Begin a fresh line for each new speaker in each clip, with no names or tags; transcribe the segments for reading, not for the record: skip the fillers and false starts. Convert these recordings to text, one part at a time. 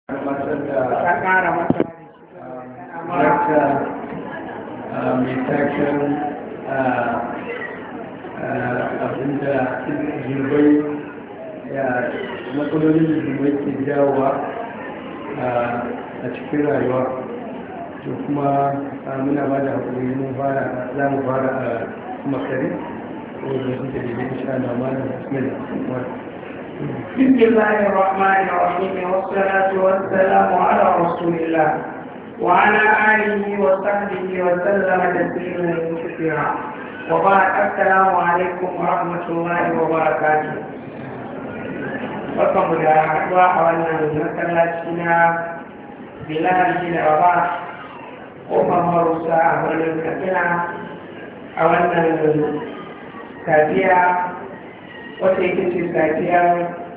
ta ƙara masa
mai taken abinda zirbai matsalolin da zirbai ke jawowa a cikin rayuwa to kuma muna ba da haƙuri za mu fara a makare ko da su da daidai insha Allah malam bismillah.
بسم الله الرحمن الرحيم والصلاة والسلام على رسول الله وعلى آله وصحبه وسلم تسليما كثيرا وبعد السلام عليكم ورحمة الله وبركاته. barkanmu da haɗuwa a wannan masallaci na Bilal bin Rabah ƙofar Marusa a birnin Katsina a wannan safiya wata yake ce safiyar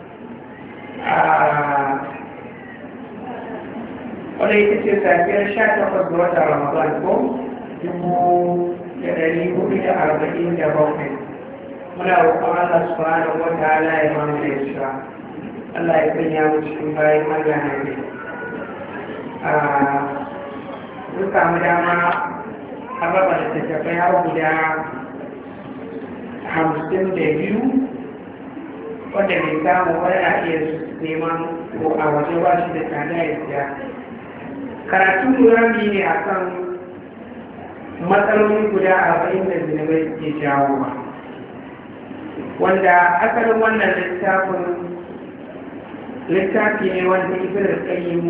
wadda yake ce safiyar 18 ga watan Ramadan ko 1447 muna roƙon Allah subhanahu wa ta'ala ya mamu da yasha Allah ya sanya mu cikin bayan Allah na ne mun samu dama a raba da tattafai har guda 52 wanda bai samu wani a iya neman ko a waje ba shi da tsada ya siya karatu rami ne a kan matsaloli guda 40 da zinabai ke jawo ba wanda asalin wannan littafi ne wanda ibn al-qayyim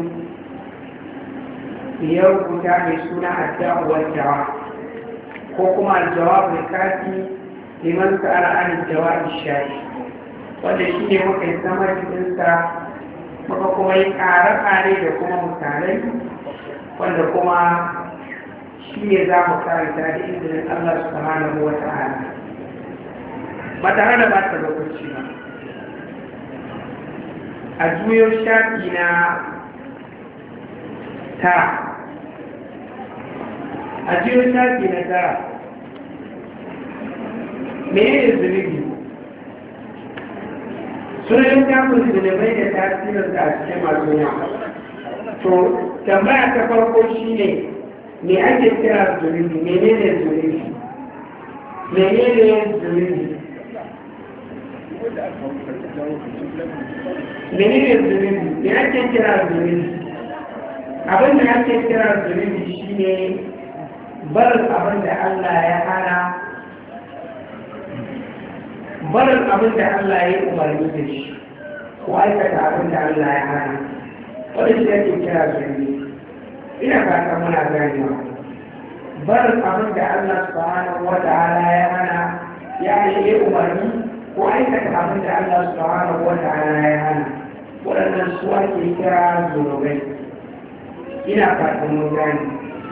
ya rubuta mai suna ad-da'wa wad-dawa ko kuma al-jawab al-kafi liman sa'ala an al-jawab ash-shafi wanda shi ne muka yi samar ɗinsa muka kuma yi ƙare-ƙare da kuma misalai wanda kuma shi ne za mu karanta da izinin Allah subhanahu wa ta'ala ba tare da ba ta lokaci ba a juyo shafi na tara mene ne zunubi sunan kafin zunubai da tasirin da a cikin masu yawa to tambaya ta farko shi ne me ake kira zunubi menene zunubi menene zunubi me ake kira zunubi abin da ake kira zunubi shi ne barin abin da Allah ya hana barin abin da Allah ya umarni da shi ko aikata abin da Allah ya hana wadda shi ake kira zunubi ina fata muna ganewa barin abin da Allah subhanahu wa ta'ala ya hana ya yi umarni ko aikata abin da Allah subhanahu wa ta'ala ya hana waɗannan su ake kira zunubai ina fata mun gane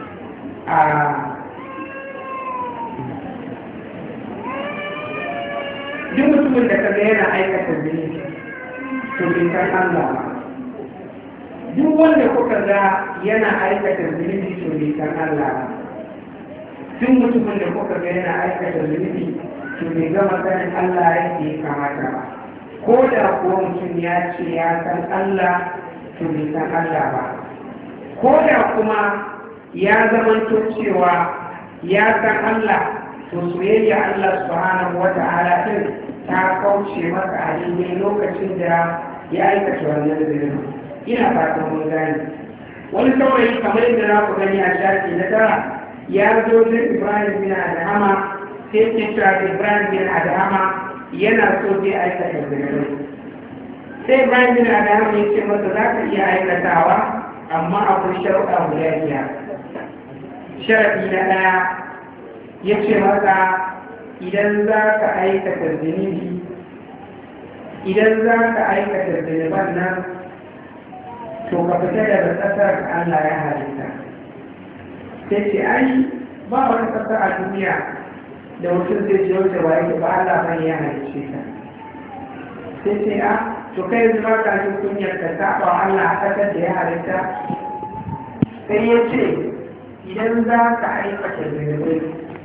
duk mutumin da kaga yana aikata zunubi to bai san Allah ba duk wanda kuka ga yana aikata zunubi to bai san Allah ba duk mutumin da kuka ga yana aikata zunubi to bai gama sanin Allah yake ya kamata ba ko da kuwa mutum ya ce ya san Allah to bai san Allah ba ko da kuma ya zamanto cewa ya san Allah to soyayya Allah subhanahu wata'ala din ta kauce masa a daidai lokacin da ya aikata wannan zunubi ina fatan mun gane wani saurayi kamar yadda na ku gani a shafi na tara ya zo da Ibrahim bin Adhama sai ke cewa Ibrahim bin Adhama yana so zai aikata zunubi sai Ibrahim bin Adhama ya ce masa za ka iya aikatawa amma akwai sharuɗa guda biyar sharaɗi na ɗaya ya ce masa idan za ka aikata zunubi idan za ka aikata zunuban nan to ka fita daga ƙasar da Allah ya halitta sai ce ai ba wani ƙasa a duniya da mutum zai ce wuce ba yake ba Allah ban ya halicce ta sai ce a to kai yanzu ba ka jin kunyar ka saba wa Allah a ƙasar da ya halitta sai ya ce idan za ka aikata zunubai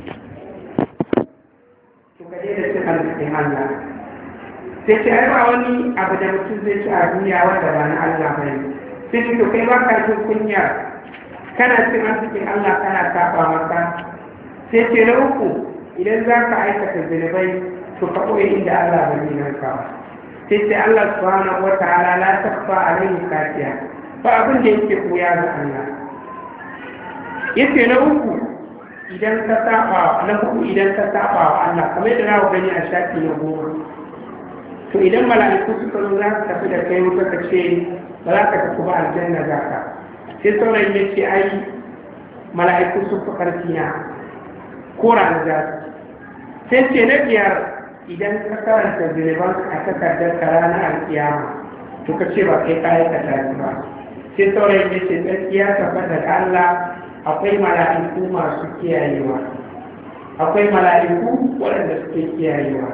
to ka daina cin arzikin Allah sai ce ai ba wani abu da mutum zai ci a duniya wanda ba na Allah ba ne sai ce to kai ba ka jin kunya kana cin arzikin Allah kana saba masa. Sai ce na uku idan za ka aikata zunubai to ka ɓoye inda Allah ba zai nan ka ba. Sai ce Allah subhanahu wa ta'ala la takfa alaihi kafiya, ba abin da yake koya ga Allah. Yace na uku idan ka saba wa Allah kamar yadda za ku gani a shafi na 10, to idan mala'iku suka zo za su tafi da kai wuta ka ce ba za ka tafi ba aljanna za ka, sai saurayin ya ce ai mala'iku sun fi ƙarfi na kora na za su. Sai ce na 5 idan ka karanta zunuban a takardar ka ranar alkiyama to ka ce ba kai kayan ka tafi ba. Sai saurayin ya ce gaskiya tabbata da Allah akwai mala'iku masu kiyayewa, akwai mala'iku waɗanda suke kiyayewa.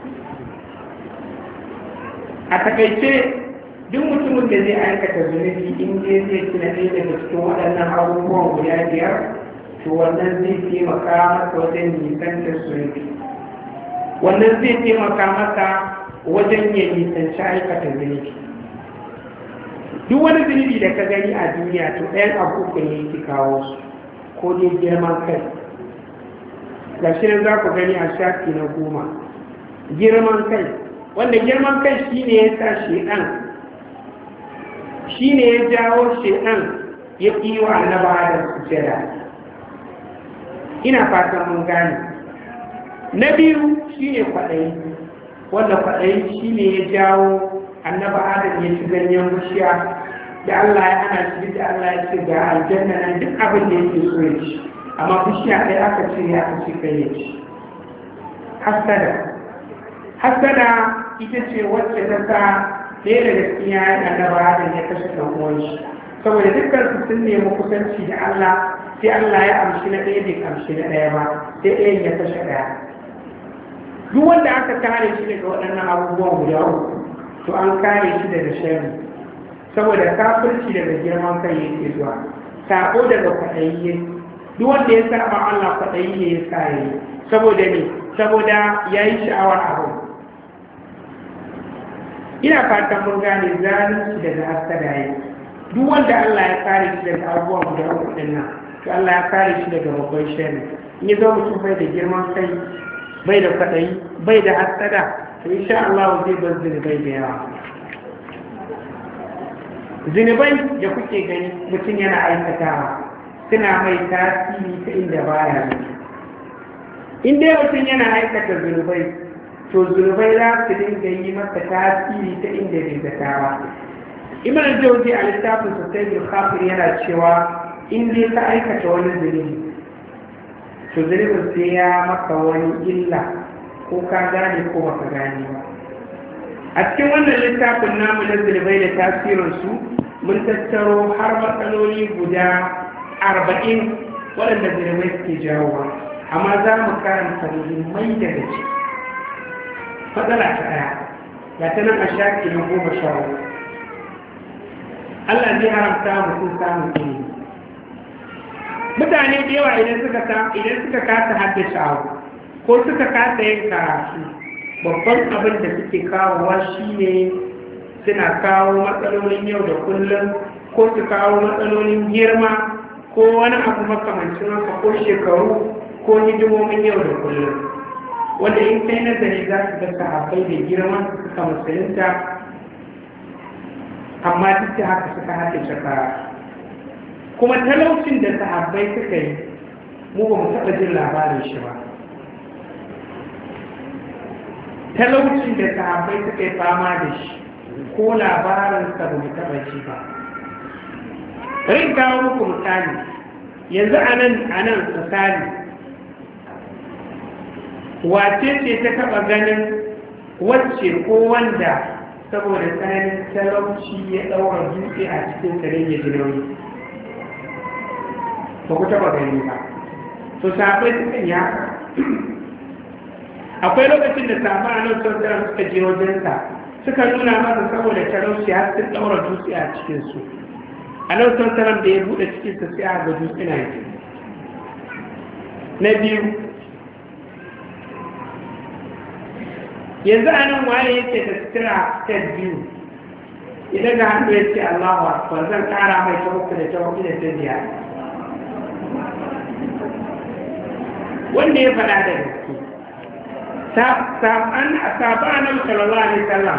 A takaice duk mutumin da zai aikata zunubi in dai zai tuna ɗaya daga cikin waɗannan abubuwan guda 5 to wannan zai taimaka masa wajen nisantar zunubi, wannan zai taimaka masa wajen ya nisanci aikata zunubi. Duk wani zunubi da ka gani a duniya to ɗayan abu uku ne yake kawo su, ko dai girman kai, ga shi nan za ku gani a shafi na 10, girman kai, wanda girman kai shi ne ya sa shedan, shi ne ya jawo shedan ya ƙi wa annaba da sujada. Ina fatan mun gane. Na biyu shi ne kwaɗayi, wanda kwaɗayi shi ne ya jawo annaba adam ya ci ganyen bishiya da Allah ya hana shi, da Allah ya ce ga aljanna nan duk abin da yake so ya ci, amma bishiya ɗaya aka ce ya aka ci kai ya ci. Hasada ita ce wacce ta sa ɗaya daga cikin yayin annaba adam ya kashe ɗan uwan shi, saboda dukkan su sun nemi kusanci da Allah, sai Allah ya amshi na ɗaya bai amshi na ɗaya ba, sai ɗayan ya kashe ɗaya. Duk wanda aka kare shi daga waɗannan abubuwan guda uku to an kare shi daga sharri, saboda kafirci daga girman kai yake zuwa, sako daga kwaɗayi. Duk wanda ya saba Allah kwaɗayi ne ya sa yi, saboda ne, saboda ya yi sha'awar abu. Ina fatan mun gane zalunci daga hasada yi. Duk wanda Allah ya kare shi daga abubuwan guda uku ɗin nan to Allah ya kare shi daga babban sharri. In ya zo mutum bai da girman kai, bai da kwaɗayi, bai da hasada, to insha Allah zai bar zunubai da yawa. Zunubai da kuke gani mutum yana aikatawa suna mai tasiri ta inda baya ne. In dai mutum yana aikata zunubai to zunubai za su dinga yi masa tasiri ta inda bai zata ba. Ibn al-Jawzi a littafin Sayyidul Khafir yana cewa in dai ka aikata wani zunubi to zunubin sai ya maka wani illa, ko ka gane ko baka gane ba. A cikin wannan littafin namu na zunubai da tasirinsu mun tattaro har matsaloli guda 40 waɗanda zunubai suke jawowa, amma za mu karanta muhimmai daga ciki. Matsala ta ɗaya ga ta nan a shafi na 14. Allah zai haramta mutum samun ilimi. Mutane da yawa idan suka kasa haddace abu ko suka kasa yin karatu, babban abin da suke kawowa shine suna kawo matsalolin yau da kullum, ko su kawo matsalolin girma ko wani abu makamancin haka, ko shekaru ko hidimomin yau da kullum, wanda in kai nazari za su ga sahabbai da girman suka musulunta amma duk da haka suka haddace karatu. Kuma talaucin da sahabbai suka yi mu ba mu taɓa jin labarin shi ba. Talaucin da sahabbai suka yi fama da shi ko labarinsa ba mu taɓa ji ba. Rin kawo muku misali, yanzu a nan misali, wace ce ta taɓa ganin wacce ko wanda saboda tsananin talauci ya ɗaura dutse a cikin tare ya ji nauyi? Ba ku taɓa gani ba. To sahabbai suka yi haka. Akwai lokacin da sahabbai a nan sun tsara suka je wajensa, suka nuna masa saboda talauci har sun ɗaura dutse a cikinsu. A nan sun tsara da ya buɗe cikinsa sai a ga dutse na yi. Na biyu, yanzu a nan waye yake da sutura ta biyu? idan ga hannu ya ce Allahu akbar zan kara mai ta uku da ta hudu da ta biyar. Wanda ya faɗa da gaske sabanin sallallahu alaihi wasallam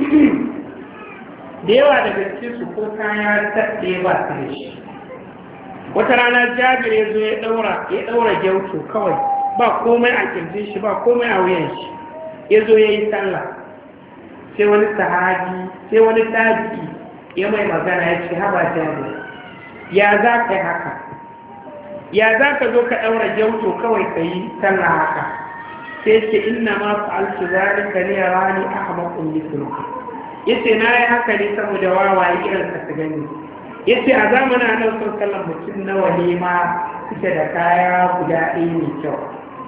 da yawa daga cikin su ko kaya taɗe ba su da shi. Wata rana Jabir ya zo ya ɗaura gyautu kawai ba komai a kirjin shi ba komai a wuyan shi, ya zo ya yi sallah. Sai wani sahabi sai wani tabi'i ya mai magana ya ce haba Jabir, ya za ka yi haka, ya za ka zo ka ɗaura gyautu kawai ka yi sallah haka? Sai ce inna ma fa'altu zalika li yarani ahmaqun mithluka, yace na yi haka ne saboda wawaye irin ka su gani. Yace a zamanin Annabi sallallahu alaihi wasallam mutum nawa ne ma suke da kaya guda ɗaya mai kyau.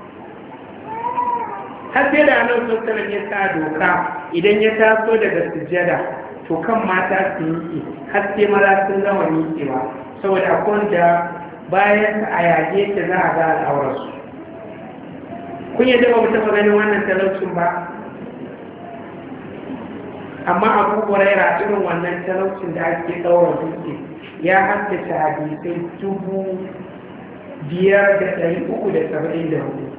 Har sai da Annabi sallallahu alaihi wasallam ya sa doka idan ya taso daga sujjada to kan mata su yi har sai maza sun gama miƙewa, saboda akwai da bayan a yage ta za a ga al'aurarsu. Kun yi ba mu taɓa ganin wannan talaucin ba, amma Abu Huraira irin wannan talaucin da ake ɗaura dutse ya haddace hadisai 5,374.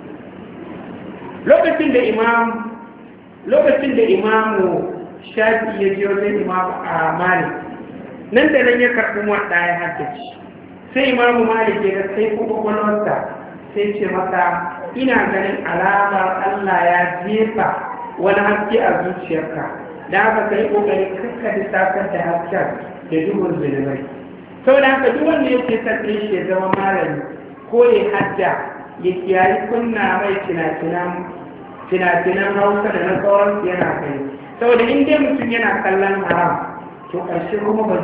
Lokacin da imamu Shafi ya je wajen imamu a Malik, nan da nan ya karɓi wadda ya haddace. Sai imamu Malik ya ga sai kwakwalwarsa sai ce masa, ina ganin alamar Allah ya jefa wani haske a zuciyarka, da haka kai kokari kakka lissafar da hasken da duhun zunubai. Sau da haka duk wanda yake sarki shi ya zama malami ko ya hajja ya kiyayi kunna mai fina-finan Hausa da na sauransu yana kai. Saboda in dai mutum yana kallon haram to ƙarshe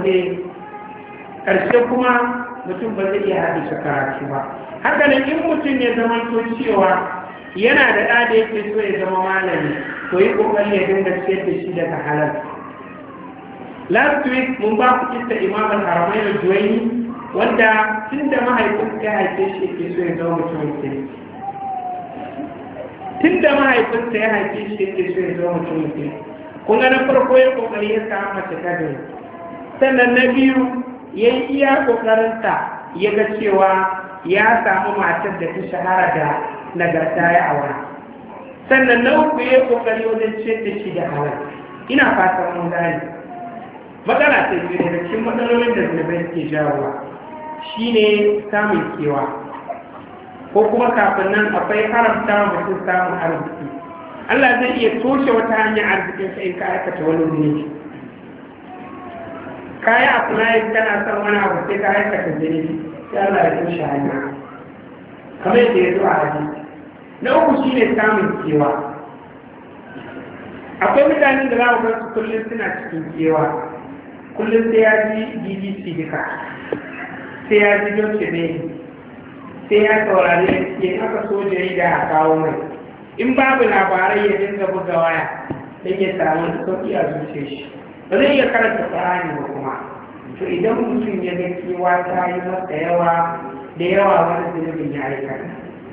kuma mutum ba zai iya haɗe karatu ba. Haka nan in mutum ya zama to cewa yana da ɗa da yake so ya zama malami, to yi ƙoƙari ya dinga ciyar da shi daga halal. Last week mun ba ku kisa Imam al-Haramain al-Juwayni wanda tun da mahaifinsa ya haife shi yake so ya zama mutumin kirki. Tun da mahaifinsa ya haife shi yake so ya zama mutumin kirki. Kun ga na farko ya ƙoƙari ya samu mace ta gari. Sannan na biyu ya yi iya ƙoƙarinsa ya ga cewa ya samu matar da ta shahara da nagarta ya aura. Sannan na uku ya yi ƙoƙari wajen ciyar da shi da halal. Ina fatan mun gane. Matsala ta biyu daga cikin matsalolin da zunubai ke jawowa shi ne samun kewa, ko kuma kafin nan akwai haramta mutum samun arziki. Allah zai iya toshe wata hanyar arzikin sa in ka aikata wani zunubi. Kayi a kunayin kana son wani abu sai ka aikata zunubi, sai Allah ya toshe hanya. Kamar yadda ya zo a hadisi. Na uku shi ne samun kewa. Akwai mutanen da za ku ga su kullum suna cikin kewa. Kullum sai ya ji BBC duka, sai ya ji Deutsche Welle, sai ya saurari ya aka so jarida a kawo mai. In babu labarai ya dinga buga waya don ya samu sauƙi a zuciya shi. Ba zai iya karanta Ƙur'ani ba kuma. To idan mutum ya ga kewa ta yi masa yawa wani zunubin ya aikata.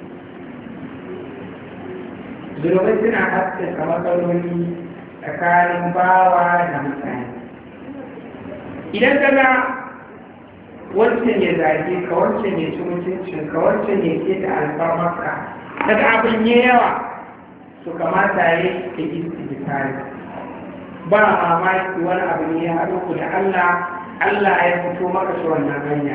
Zunubai suna haskaka matsaloli tsakanin bawa da mutane. Idan ka ga wancan ya zage ka, wancan ya ci mutuncin ka, wancan ya ke da alfarmarka, daga abin ya yawa su kamata ya yi ka istighfari. Ba mamaki wani abu ne ya haɗu ku da Allah ya fito maka shi wannan hanya.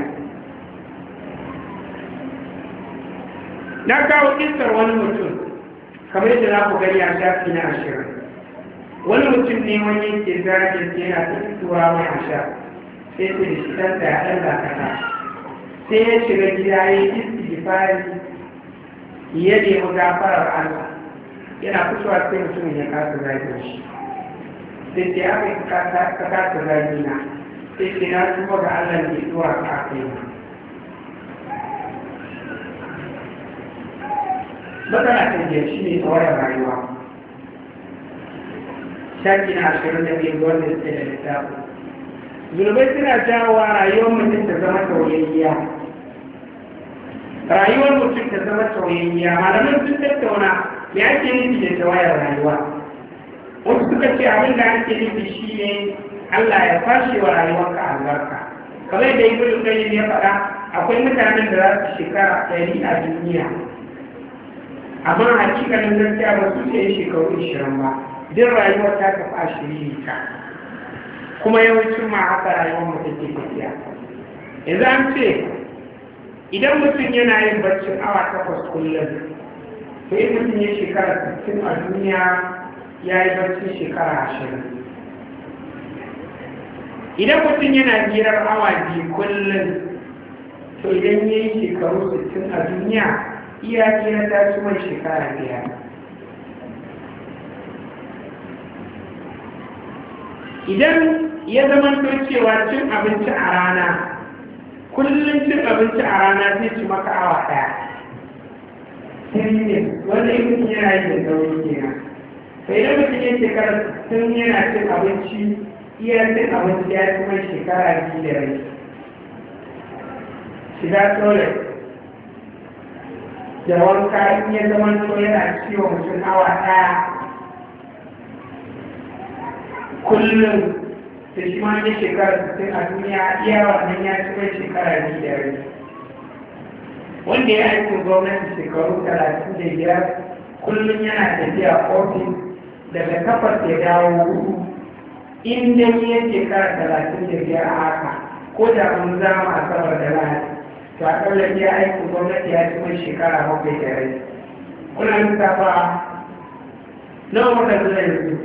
Na kawo kisar wani mutum kamar yadda za ku gani a shafi na 20. Wani mutum ne wani yake zagin yana ta fitowa mai asha. Sai ce da shi ɗansa ya ɗan zakata, sai ya shiga gida ya yi istighfari ya nemi gafarar Allah. Yana fitowa sai mutumin ya kasa zagin shi. Sai ce aka yi ka kasa zagina, sai ce na tuba ga Allah ne zuwa ka aka yi. Matsala ta jiya shi ne tsawon rayuwa. Shafi na 25 wanda suke da littafi. Zunubai suna jawowa rayuwar mutum ta zama tauyayya. Rayuwar mutum ta zama tauyayya. Malaman sun tattauna me ake nufi da tawayar rayuwa. Wasu suka ce abin da ake nufi shi ne Allah ya fashe wa rayuwarka albarka. Kamar da Ibn Qayyim ya faɗa, akwai mutanen da za su shekara 100 a duniya, amma hakikalin gaskiya ba su ce shekaru 20 ba, duk rayuwar ta tafi a shiririta, kuma yawancin ma haka rayuwar mu take tafiya. Yanzu an ce idan mutum yana yin baccin awa 8 kullum, to in mutum ya shekara 60 a duniya ya yi baccin shekara 20. Idan mutum yana hirar awa 2 kullum, to idan ya yi shekaru 60 a duniya iya hira ta ci mai shekara 5. Idan ya zama cewa cin abinci a rana, kullum cin abinci a rana zai ci maka awa 1, sai ne wanda yi mutum yana yi da sauri kenan. Sai idan mutum ya shekara 60 yana cin abinci, iya cin abinci ya ci mai shekara 2 da rai. Shiga toilet da wanka in ya zama to yana ciwon mutum awa 1 kullum, da shi ma ne shekara 60 a duniya iya wannan ya ci mai shekara 2 da rai. Wanda ya aikin gwamnati shekaru 35 kullum yana tafiya ofis daga 8 ya dawo 4, in dai ya shekara 35 a haka, ko da mun zama a sabar da lahadi, to a ƙallar ya aikin gwamnati ya ci mai shekara 7 da rai. Kuna lissafa nawa muka zuwa yanzu?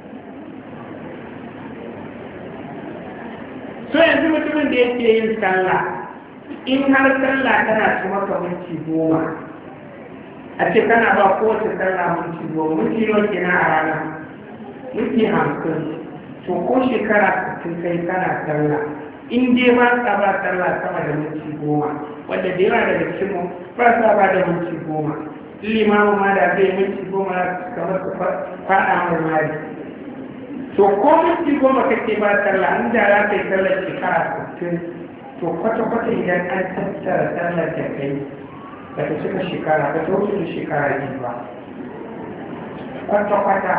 So yanzu mutumin da yake yin sallah, in har sallah tana ci maka minti 10, a ce kana ba kowace sallah minti 10, minti yau kenan a rana, minti 50. To ko shekara 60 kai kana sallah, in dai ba ka ba sallah sama da minti 10, wanda da yawa daga cikin mu ba sa ba da minti 10, limamu ma da zai minti 10 kamar su faɗa mai mari. To ko minti 10 kake ba sallah, in da za ka yi sallar shekara 60, to kwata-kwata idan an tattara sallar da kai ba ta cika shekara, ba ta wuce shekara 2 ba, kwata-kwata.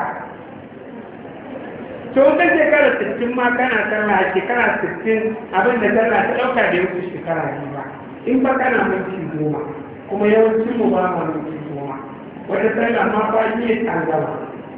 To ka shekara 60 ma kana sallah a shekara 60, abin da sallah ta ɗauka da wuce shekara 2 ba, in ba kana minti 10, kuma yawancin mu ba ma minti 10, wata sallah ma ba ne an gaba.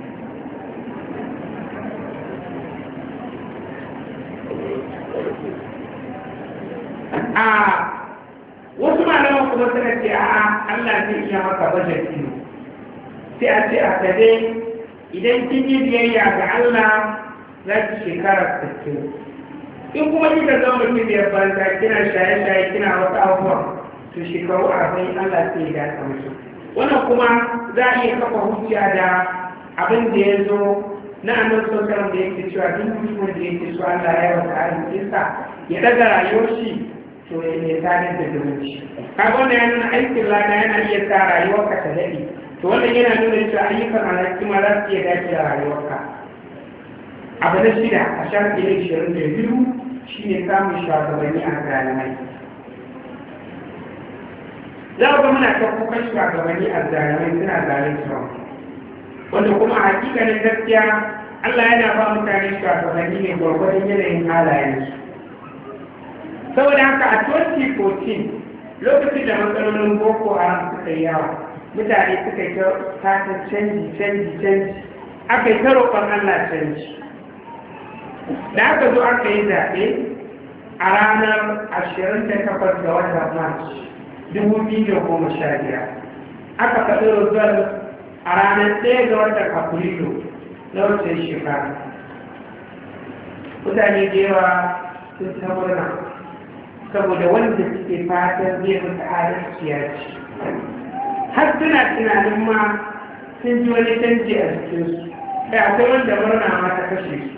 A wasu malaman kuma suka ce a Allah zai iya maka bajet biyu, sai a ce a sade idan kin yi biyayya ga Allah za ki shekara 60, in kuma kika zama mutum da banza kina shaye-shaye kina wasu abubuwa, to shekaru 40 Allah sai ya gasa mutum. Wannan kuma za a iya kafa hujja da abin da ya zo na annabi sallallahu da yake cewa duk mutumin da yake so Allah ya wata arzikinsa ya daga rayuwar shi, to ya tare da zumunci. Kaga wannan ya nuna aikin lada yana iya sa rayuwarka ta daɗe. To wannan yana nuna cewa ayyukan alhaki ma za su iya dace da rayuwarka. Abu na 6 a shafi 22 shi ne samun shugabanni a zalimai. Za ku ga muna ta kukan shugabanni a zalimai suna zalunta, wanda kuma a hakikanin gaskiya Allah yana ba mutane shugabanni ne gwargwadon yanayin halayensu. Saboda haka a 2014 lokacin da matsalolin Boko Haram suka yi yawa, mutane suka yi ta fatan canji, aka yi ta roƙon Allah canji. Da aka zo aka yi zaɓe a ranar 28 ga watan Mars 2015, aka faɗi rozar a ranar 1 ga watan Afrilu na wancan shekara. Mutane da yawa sun ta murna, saboda wanda suke fatan zai mutu adalci ya ci. Har suna tunanin ma sun ji wani canji a jikinsu, kai akwai wanda murna ma ta kashe su.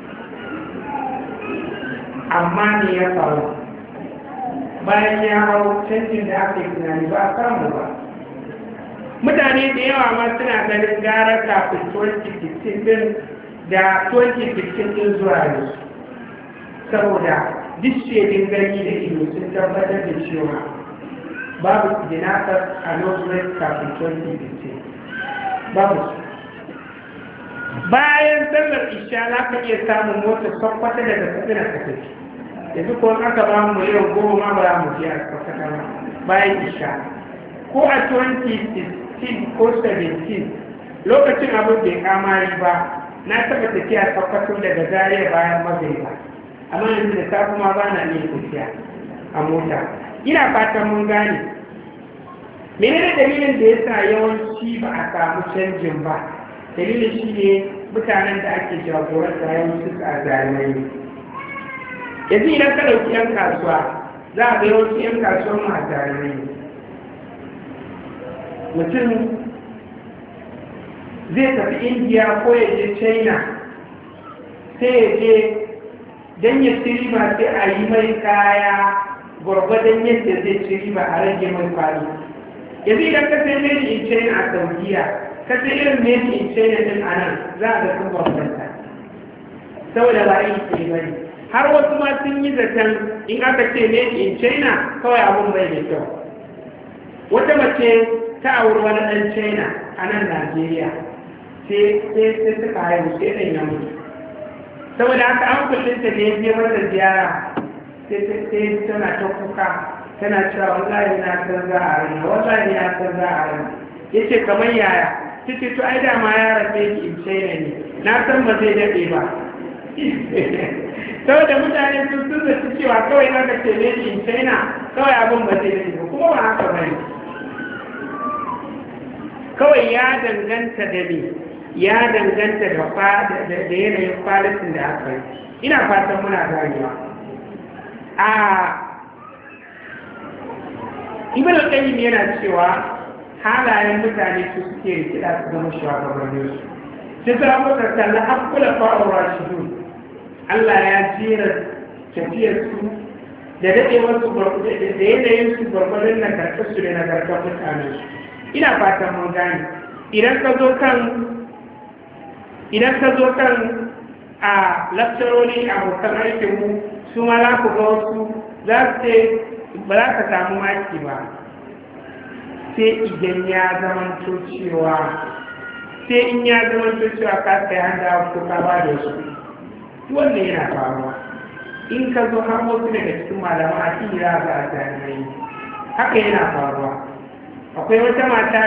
Amma ne ya faru, bayan ya hau canjin da aka yi tunani ba a samu ba. Mutane da yawa ma suna ganin gara kafin 2015 din da 2015 din zuwa yanzu, saboda duk shaidin gani da ido sun tabbatar da cewa babu kidnappers a northwest kafin 2015, babu su. bayan sallar isha za ka iya samun motar sakwata daga katsina ka tafi yanzu ko aka ba mu miliyan 10 ma ba mu biya sakwata ba bayan isha ko a 2016 ko 17 lokacin abin bai kamari ba na taɓa tafiya sakwato daga zariya bayan magariba amma yanzu da safe ma ba na iya tafiya a mota ina fatan mun gane menene dalilin da ya sa yawanci ba a samu canjin ba dalilin shi ne mutanen da ake jagoranta yawanci a zalimai yanzu idan ka ɗauki 'yan kasuwa za a ga yawanci 'yan kasuwa mu a zalimai mutum zai tafi indiya ko ya je china sai ya je don ya ci riba sai a yi mai kaya gwargwadon yadda zai ci riba a rage mai kwari yanzu idan ka sai made in china a saudiya ka sai irin made in china din a nan za a ga sun bambanta saboda ba yi ke bane har wasu ma sun yi zaton in aka ce made in china kawai abun bai da kyau wata mace ta auri wani ɗan china a nan najeriya sai suka haihu sai ɗan ya mutu saboda haka an kullinta da ya je mata ziyara sai tana ta kuka tana cewa wallahi na san za a rana wallahi ya san za a rana ya ce kamar yaya ta ce to ai dama ya rafe ki in china ne na san ba zai daɗe ba saboda mutane sun zaci cewa kawai na ka ce ne in china kawai abin ba zai daɗe ba kuma ba haka ba ne kawai ya danganta da ne ya danganta da yanayin kwalitin da aka yi ina fatan muna ganewa a ibn al-qayyim yana cewa halayen mutane su suke rikida su zama shugabannin su sai ta muka kalla akula fa'ur rashidun Allah ya jera tafiyar su da dadewar su da yanayin su gwargwadon nagartar su da nagartar mutanen su ina fatan mun gane idan ka zo kan a lakcaroni abokan aikinmu su ma za ku ga wasu za su ce ba za ka samu maki ba sai idan ya zamanto cewa ka sai handa ko ka ba da su wanda yana faruwa in ka zo har wasu daga cikin malama a cikin za a jami'ai haka yana faruwa akwai wata mata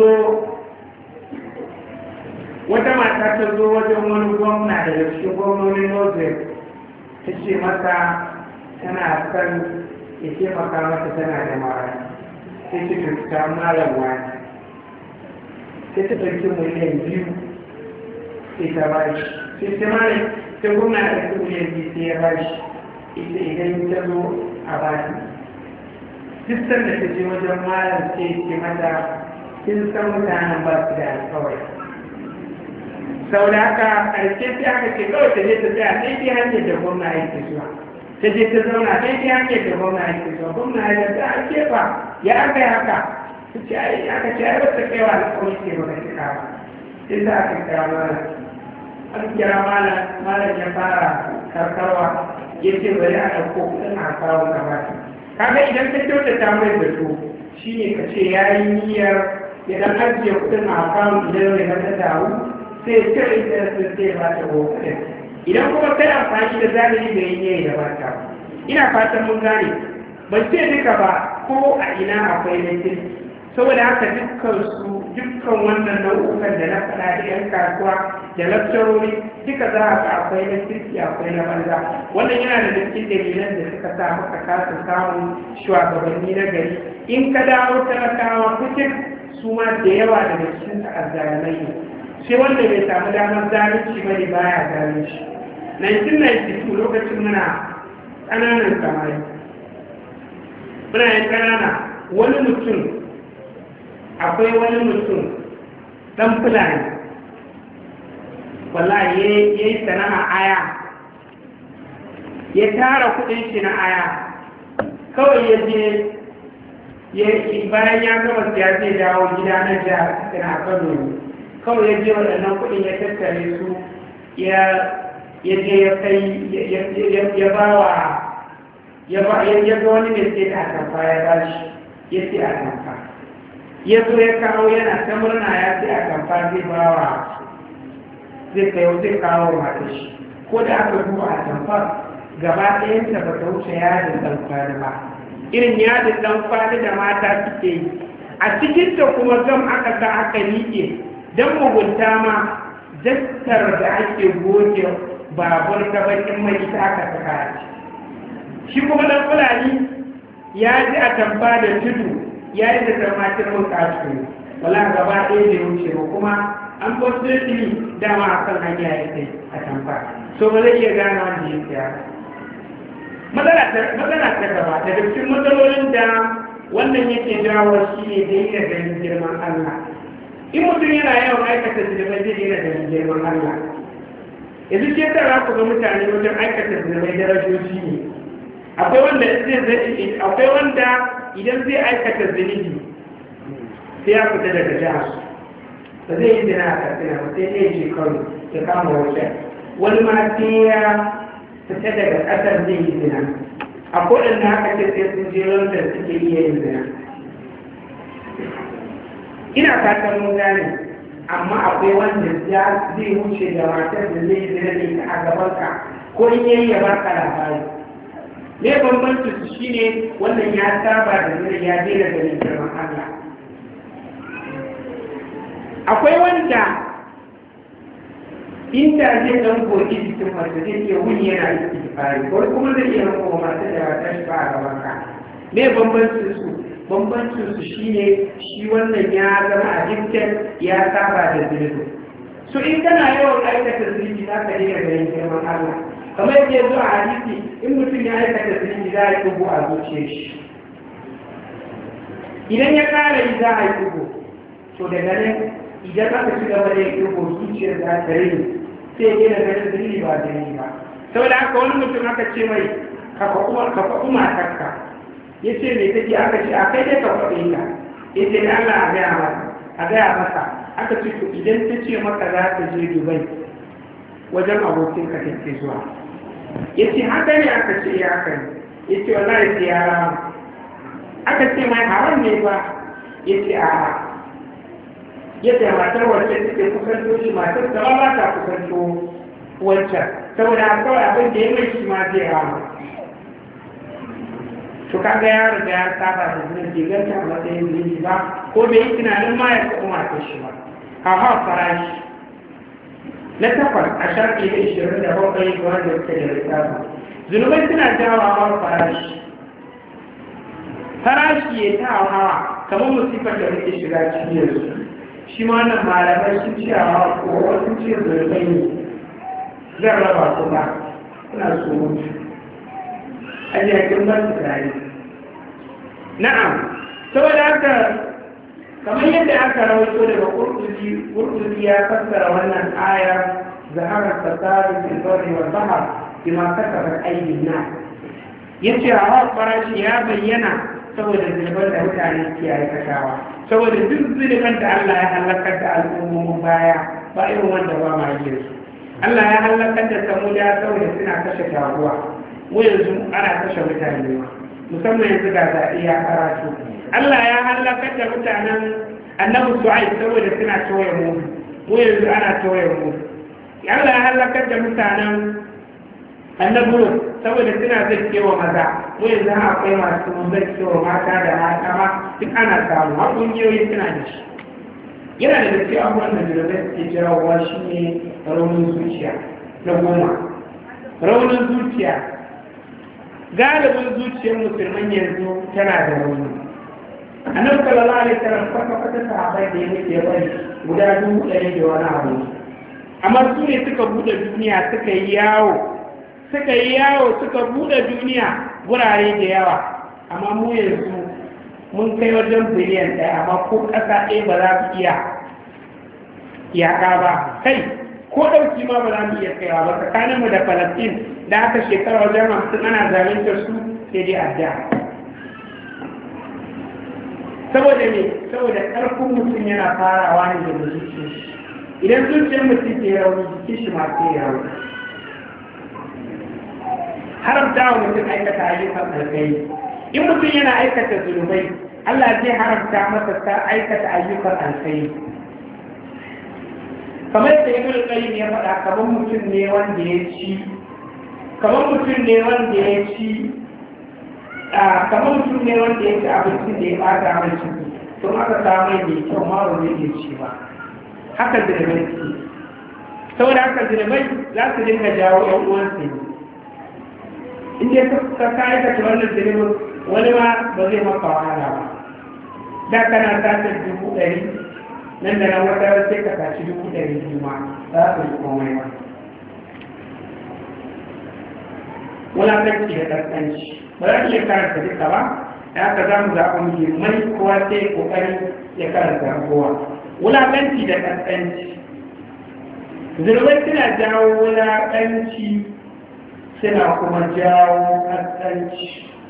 ta zo wajen wani gwamna daga cikin gwamnonin nozir ta ce mata tana son ya taimaka mata tana da mara sai ce ta malam wani sai ta ɗauki miliyan 2 sai ta ba shi sai ta malam ta gwamna da ɗauki miliyan 2 sai ya ba shi ita idan ta zo a ba shi duk sanda ta je wajen malam sai ce mata kin san mutanen ba su da alkawari sau da haka ƙarshe sai aka ce kawai ta je ta tsaya daidai hanyar da gwamna yake zuwa ta je ta zauna daidai hanyar da gwamna yake zuwa gwamna ya ta a kefa ya aka yi haka ta ce aka ce ai wata kaiwa da kawai ce ba ka cika ba sai za aka kira mana an kira malam ya fara karkarwa ya ce bari a ɗauko kuɗin a kawo gaba kaga idan ka kyautata mai zato shi ne ka ce ya yi niyyar ya dan ajiye kuɗin a kawo idan mai mata dawo sai ya cire interest sai ba ta kuɗin idan kuma kai amfani da zalimi da yin yayi da ba ta ina fatan mun gane ban ce duka ba ko a ina akwai laifin saboda haka dukkan wannan nau'ukan da na faɗa da 'yan kasuwa da lakcarori duka za a ga akwai na kirki akwai na banza wannan yana da cikin dalilan da suka sa maka kasa samun shugabanni na gari in ka dawo talakawa fitin su ma da yawa daga cikin azzalimai ne sai wanda bai samu damar zalunci bane baya zalunci 1992 lokacin muna ƙananan samari muna yin ƙanana akwai wani mutum ɗan fulani wallahi ya yi sana'a aya ya tara kudin shi na aya kawai ya je bayan ya gama siya zai dawo gida na jihar na kano ne kawai ya je waɗannan kudin ya tattare su ya je ya kai ya ba wa ya ga wani mai sai da atamfa ya ba shi ya sai atamfa ya zo ya kawo yana ta murna ya sai atamfa zai ba wa zai kawo mata shi, ko da aka duba a tamfar gaba ɗayanta ba ta wuce yadin ɗan kwali ba, irin yadin ɗan kwali da mata suke yi. A cikinta kuma gam aka sa aka liƙe don mugunta ma jastar da ake goge babur ta bakin mai ita aka saka a shi kuma ɗan fulani ya ji a tamfa da tudu ya yi da tamatir mutatu wala gaba ɗaya da wuce ba, kuma an possibly dama a kan hanya ya kai a tamfa, so ba zai iya gane wanda ya siya. Matsala ta gaba daga cikin matsalolin da wannan yake jawo shi ne daina ganin girman Allah. In mutum yana yawan aikata zunubai zai daina ganin girman Allah. Yanzu ce ta za ku ga mutane wajen aikata zunubai darajoji ne. Akwai wanda idan zai aikata zunubi sai ya fita daga jihar, ba zai yi zina a katsina ba sai ɗaya shekaru ya kama wajen. Wani ma sai ya fita daga ƙasar zai yi zina. A kodin da haka ce sai sun je wanda suke iya yin zina. Ina fatan mun gane, amma akwai wanda zai wuce da matar da zai zina da ita a gabanka ko in yayi ya baka labari. Me bambanci su shine wannan ya saba da zina ya daina ganin girman Allah. Akwai wanda inda zai dan goge jikin mace zai iya wuni yana istighfari, ko kuma zai iya ranko masu da ta shi ba a gaban ka. Me bambancin su? Bambancin su shine shi wannan ya zama addicted, ya saba da zunubi. So in kana yawan aikata zunubi za ka daina ganin girman Allah. Kamar yadda ya zo a hadisi, in mutum ya aikata zunubi za a yi dubu a zuciyar shi. Idan ya ƙara yi za a yi dubu, to daga nan idan aka ci gaba da yin dubu zuciyar za ta rage. Sai yana ganin dalili ba dalili ba. Saboda haka wani mutum aka ce mai ka faɗi matarka, ya ce mai take aka ce a kai dai ka faɗi ta, ya ce da Allah a gaya masa aka ce to idan ta ce maka za ta je Dubai wajen abokinka take zuwa, ya ce haka ne aka ce ya haka ne, ya ce wallahi sai ya rama. Aka ce mai haram ne ba, ya ce a'a, yadda matar wacce take kusanto shi matar ta ba ta kusanto wancan, saboda kawai abin da ya mai shi ma zai rama. To kaga ya riga ya saba da zuwa ke ganta a matsayin zunubi ba, ko bai yi tunanin ma ya taɓa matar shi ba. Hawa farashi na takwas a shafi na 27 ga wanda suka da littafi. Zunubai suna jawo hawa farashi. Farashi ya ta hawa kamar musifar da muke shiga cikin yanzu. Shi ma wannan malamai sun ce a ko wasu ce zurbai ne zan raba su ba suna so mutu a yakin ban su tare. Na'am, saboda haka kamar yadda aka rawaito daga Qurtubi ya fassara wannan aya zaharar fasadu fil barri wal bahr bima kasabat aydin nas. Yace a farashi ya bayyana saboda zunuban da mutane ke aikatawa, saboda duk zunuban da Allah ya halakar da al'ummomin baya ba irin wanda ba ma yi su. Allah ya halakar da samuda saboda suna kashe taguwa, mu yanzu ana kashe mutane ma, musamman yanzu ga zaɓe ya karatu. Allah ya halakar da mutanen annabi Shu'aib saboda suna toye mu yanzu ana toye mu. Allah ya halakar da mutanen annabi saboda suna zakkewa maza, mu yanzu akwai masu zakkewa mata da mata ma duk ana samu, har ƙungiyoyi suna da shi. Yana da gaske abubuwan da jirage suke jirawa shi ne raunin zuciya na 10. Raunin zuciya, galibin zuciyar musulman yanzu tana da rauni. Annabi sallallahu alaihi wasallam kwata sahabbai da yake ya bari guda 100 da wani abu. Amma su ne suka buɗe duniya suka yi yawo suka buɗe duniya gurare da yawa, amma mu yanzu mun kai wajen biliyan 1, amma ko ƙasa ɗaya ba za su iya yaƙa ba, kai ko ɗauki ma ba za mu iya kaiwa ba. Tsakaninmu da Falastin da aka shekara wajen 50 ana zaluntar su sai dai adda. Saboda ne, saboda ƙarfin mutum yana farawa ne da zuciya. Idan zuciyar mutum ke rauni, jikin shi ma ke rauni. Haramta wa mutum aikata ayyukan alkhairi. In mutum yana aikata zunubai, Allah zai haramta masa ta aikata ayyukan alkhairi. kamar da ibn qayyim ya faɗa kamar mutum ne wanda ya ci kamar mutum ne wanda ya ci abincin da ya ɓata mai ciki don aka samu mai kyau ma ba zai iya ci ba haka zirbai su saboda haka zirbai za su dinga jawo ‘yan uwansu ne inda ka kayi ka ci wannan zirbin wani ma ba zai maka wahala ba da kana satar 100,000 nan da nan wata sai ka tashi 200,000 ma za su yi komai ba wulakanci da ƙasƙanci ba za ka iya karanta duka ba da haka za mu zaɓa muhimmai kowa sai ƙoƙari ya karanta kowa wulakanci da ƙasƙanci zurbai suna jawo wulakanci suna kuma jawo ƙasƙanci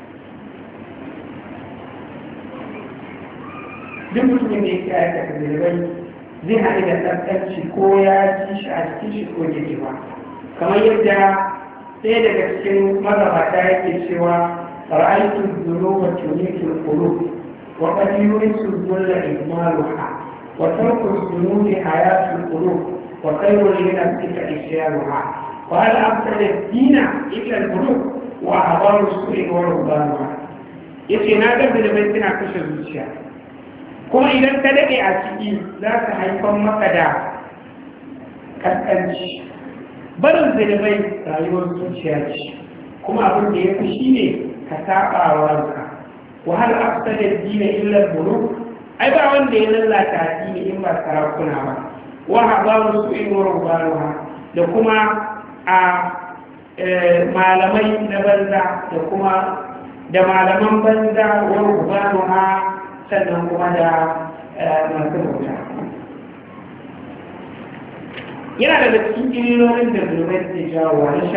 duk mutumin da yake aikata zirbai zai haɗu da tsarkanci ko ya ci shi a cikin shi ko yake ba kamar yadda ɗaya daga cikin magabata yake cewa ra'aytu dhunuba tunitul qulub wa qad yurisu dhulla ihmaluha wa tarku dhunubi hayatul qulub wa khayrun li nafsika isyanuha wa hal abtada ad-dina illa al-qulub wa abaru su'i wa rubbanuha yace na ga zirbai suna kashe zuciya kuma idan ka daɗe a ciki za ka haifar maka da ƙasƙanci barin zirbai rayuwar zuciya ce kuma abin da ya fi shi ne ka saɓa wa ranka wahal afsa da dina illar bulu ai ba wanda ya lalata addini in ba sarakuna ba wa ba su in wurin baruwa da kuma a malamai na banza da kuma da malaman banza wurin baruwa sannan kuma da masu bauta yana daga cikin ƙirirorin da zunubai suke jawowa na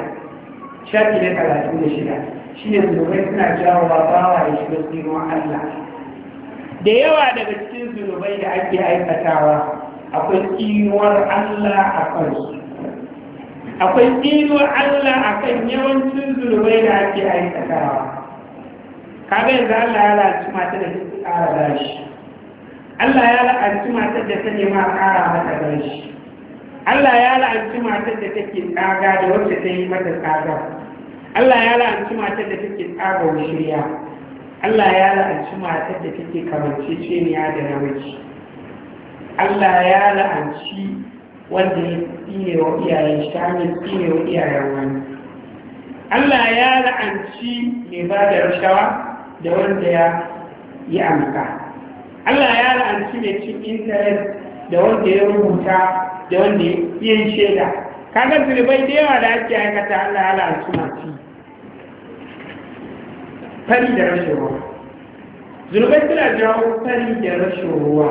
16 shi ne zunubai suna jawowa bawa ya shiga tsinuwa Allah da yawa daga cikin zunubai da ake aikatawa akwai tsinuwar Allah a kansu akwai tsinuwar Allah a kan yawancin zunubai da ake aikatawa kaga yanzu Allah ya lalace mata da take ƙara gashi Allah ya la'anci matar da ta nema ƙara mata gashi Allah ya la'anci matar da take tsaga da wacce ta yi mata tsaga Allah ya la'anci matar da take tsaga shirya Allah ya la'anci matar da take kamanceceniya da namiji Allah ya la'anci wanda ya tsine wa iyayen shi ta hanyar tsine wa iyayen wani Allah ya la'anci mai ba da rashawa da wanda ya yi amka Allah ya la'anci mai cin intanet da wanda ya rubuta da wanda ya yi shaida kaga zulubai da yawa da ake aikata Allah ya la'anci masu fari da rashin ruwa zulubai suna jawo fari da rashin ruwa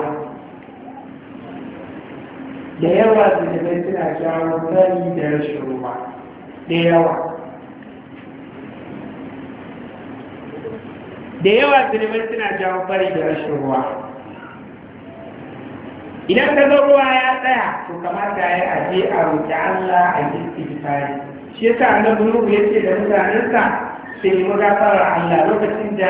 da yawa zulubai suna jawo fari da rashin ruwa da yawa zulubai suna jawo fari da rashin ruwa idan ka zo ruwa ya tsaya to kamata ya aje a roƙi Allah a yi istighfari shi yasa annabi Nuhu yace da mutanensa sai mu gafara Allah lokacin da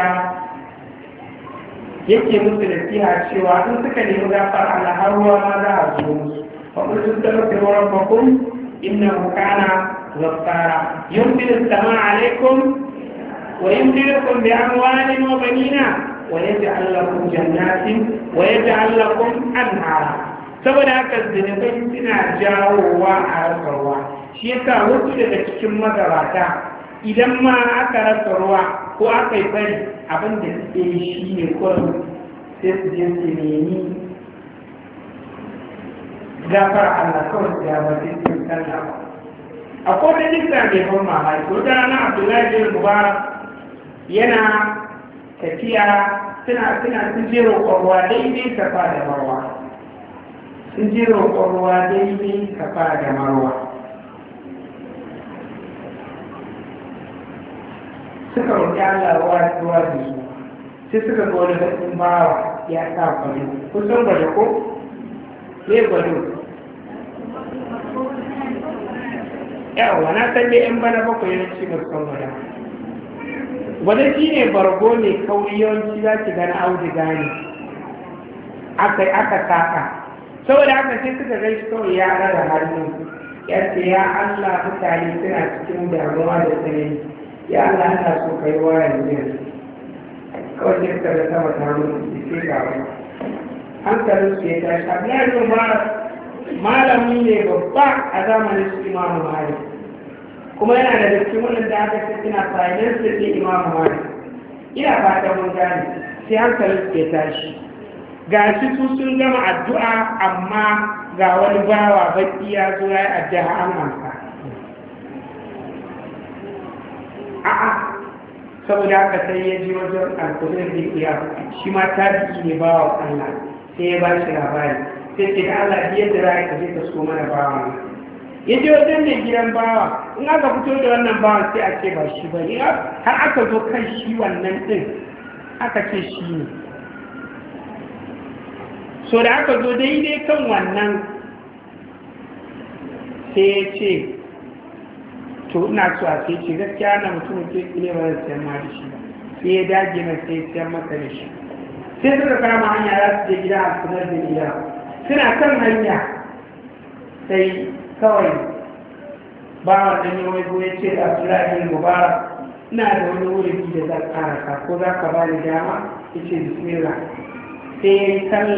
yake musu nasiha cewa in suka nemi gafara Allah har ruwa ma za a zo musu fa qul tastaghfiru rabbakum innahu kana ghaffara yumtilu as-samaa 'alaykum wa yumdidukum bi amwalin wa banina ويجعل لكم جنات ويجعل لكم أنهارا saboda haka zunubai suna jawowa a rasa ruwa shi yasa wasu daga cikin magabata idan ma aka rasa ruwa ko aka yi fari abin da suke yi shi ne kawai sai su je su nemi gafar Allah kawai su ya ba sai su sallah ba akwai da nisa mai ban mamaki wata rana Abdullahi bin Mubarak yana tafiya sun je roƙon ruwa daidai kafa da marwa sun je roƙon ruwa daidai kafa da marwa suka roƙi Allah ruwa da su sai suka ga wani bakin bawa ya sa kwado kusan gwado ko? ne gwado yawa na san dai yan bana bakwai na ci gaskon gwada wadda shi ne bargo ne kauri yawanci za ki gana auduga ne aka saka saboda haka sai suka gai shi kawai ya rada hannu ya ce ya Allah mutane suna cikin damuwa da tsanani ya Allah ana so ka yi wa yanzu kawai sai suka ga sama ta mutu sai ga wani hankalin su ya tashi abu ya yi malami ne babba a zamanin su imamu malik kuma yana da cikin waɗanda aka ce suna finance da imamu malik ina fata mun gane sai hankalin su ya tashi ga shi su sun gama addu'a amma ga wani bawa baki ya zo ya yi addu'a an amsa a'a saboda haka sai ya ji wajen alkudur da iya shi ma tafi ne bawa Allah sai ya ba shi labari sai ce da Allah biyar da za ka je ka so mana bawa ya je wajen mai gidan bawa in aka fito da wannan bawa sai a ce ba shi ba ne har aka zo kan shi wannan ɗin aka ce shi ne so da aka zo daidai kan wannan sai ya ce to ina so a sai ce gaskiya na mutumin ke ne ba zai sayar ma da shi ba sai ya dage na sai ya sayar maka da shi sai suka kama hanya za su je gida a kunar da gida suna kan hanya sai kawai ba wa ɗan yi waigo ya ce da Abdullahi Mubarak ina da wani wuri da zan ƙarasa ko za ka ba ni dama ya ce bismillah sai ya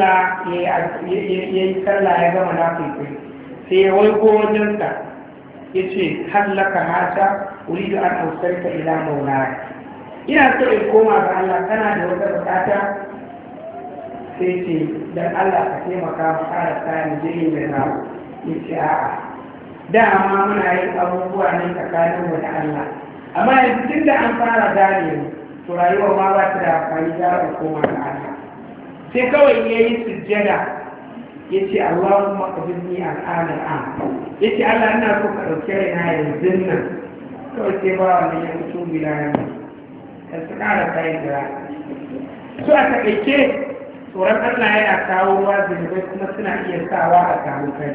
yi sallah ya gama na kwaikwai sai ya waigo wajensa ya ce hallaka hata wuri da an ausarka ila maulaya ina so in koma ga Allah kana da wata bukata sai ce don Allah ka taimaka mu ƙara tsarin jirgin da na ya ce a'a dama muna yin abubuwa ne tsakanin mu da Allah amma yanzu tun da an fara gane mu to rayuwar ma ba ta da amfani za a koma ga Allah sai kawai ya yi sujjada ya ce Allahumma qabidni al'ana al'an ya ce Allah ina so ka ɗauke raina yanzu nan kawai sai ba wannan ya fito bilayen da su ƙara kayan da su a taƙaice tsoron Allah yana kawo wa zunubai kuma suna iya sawa a samu kai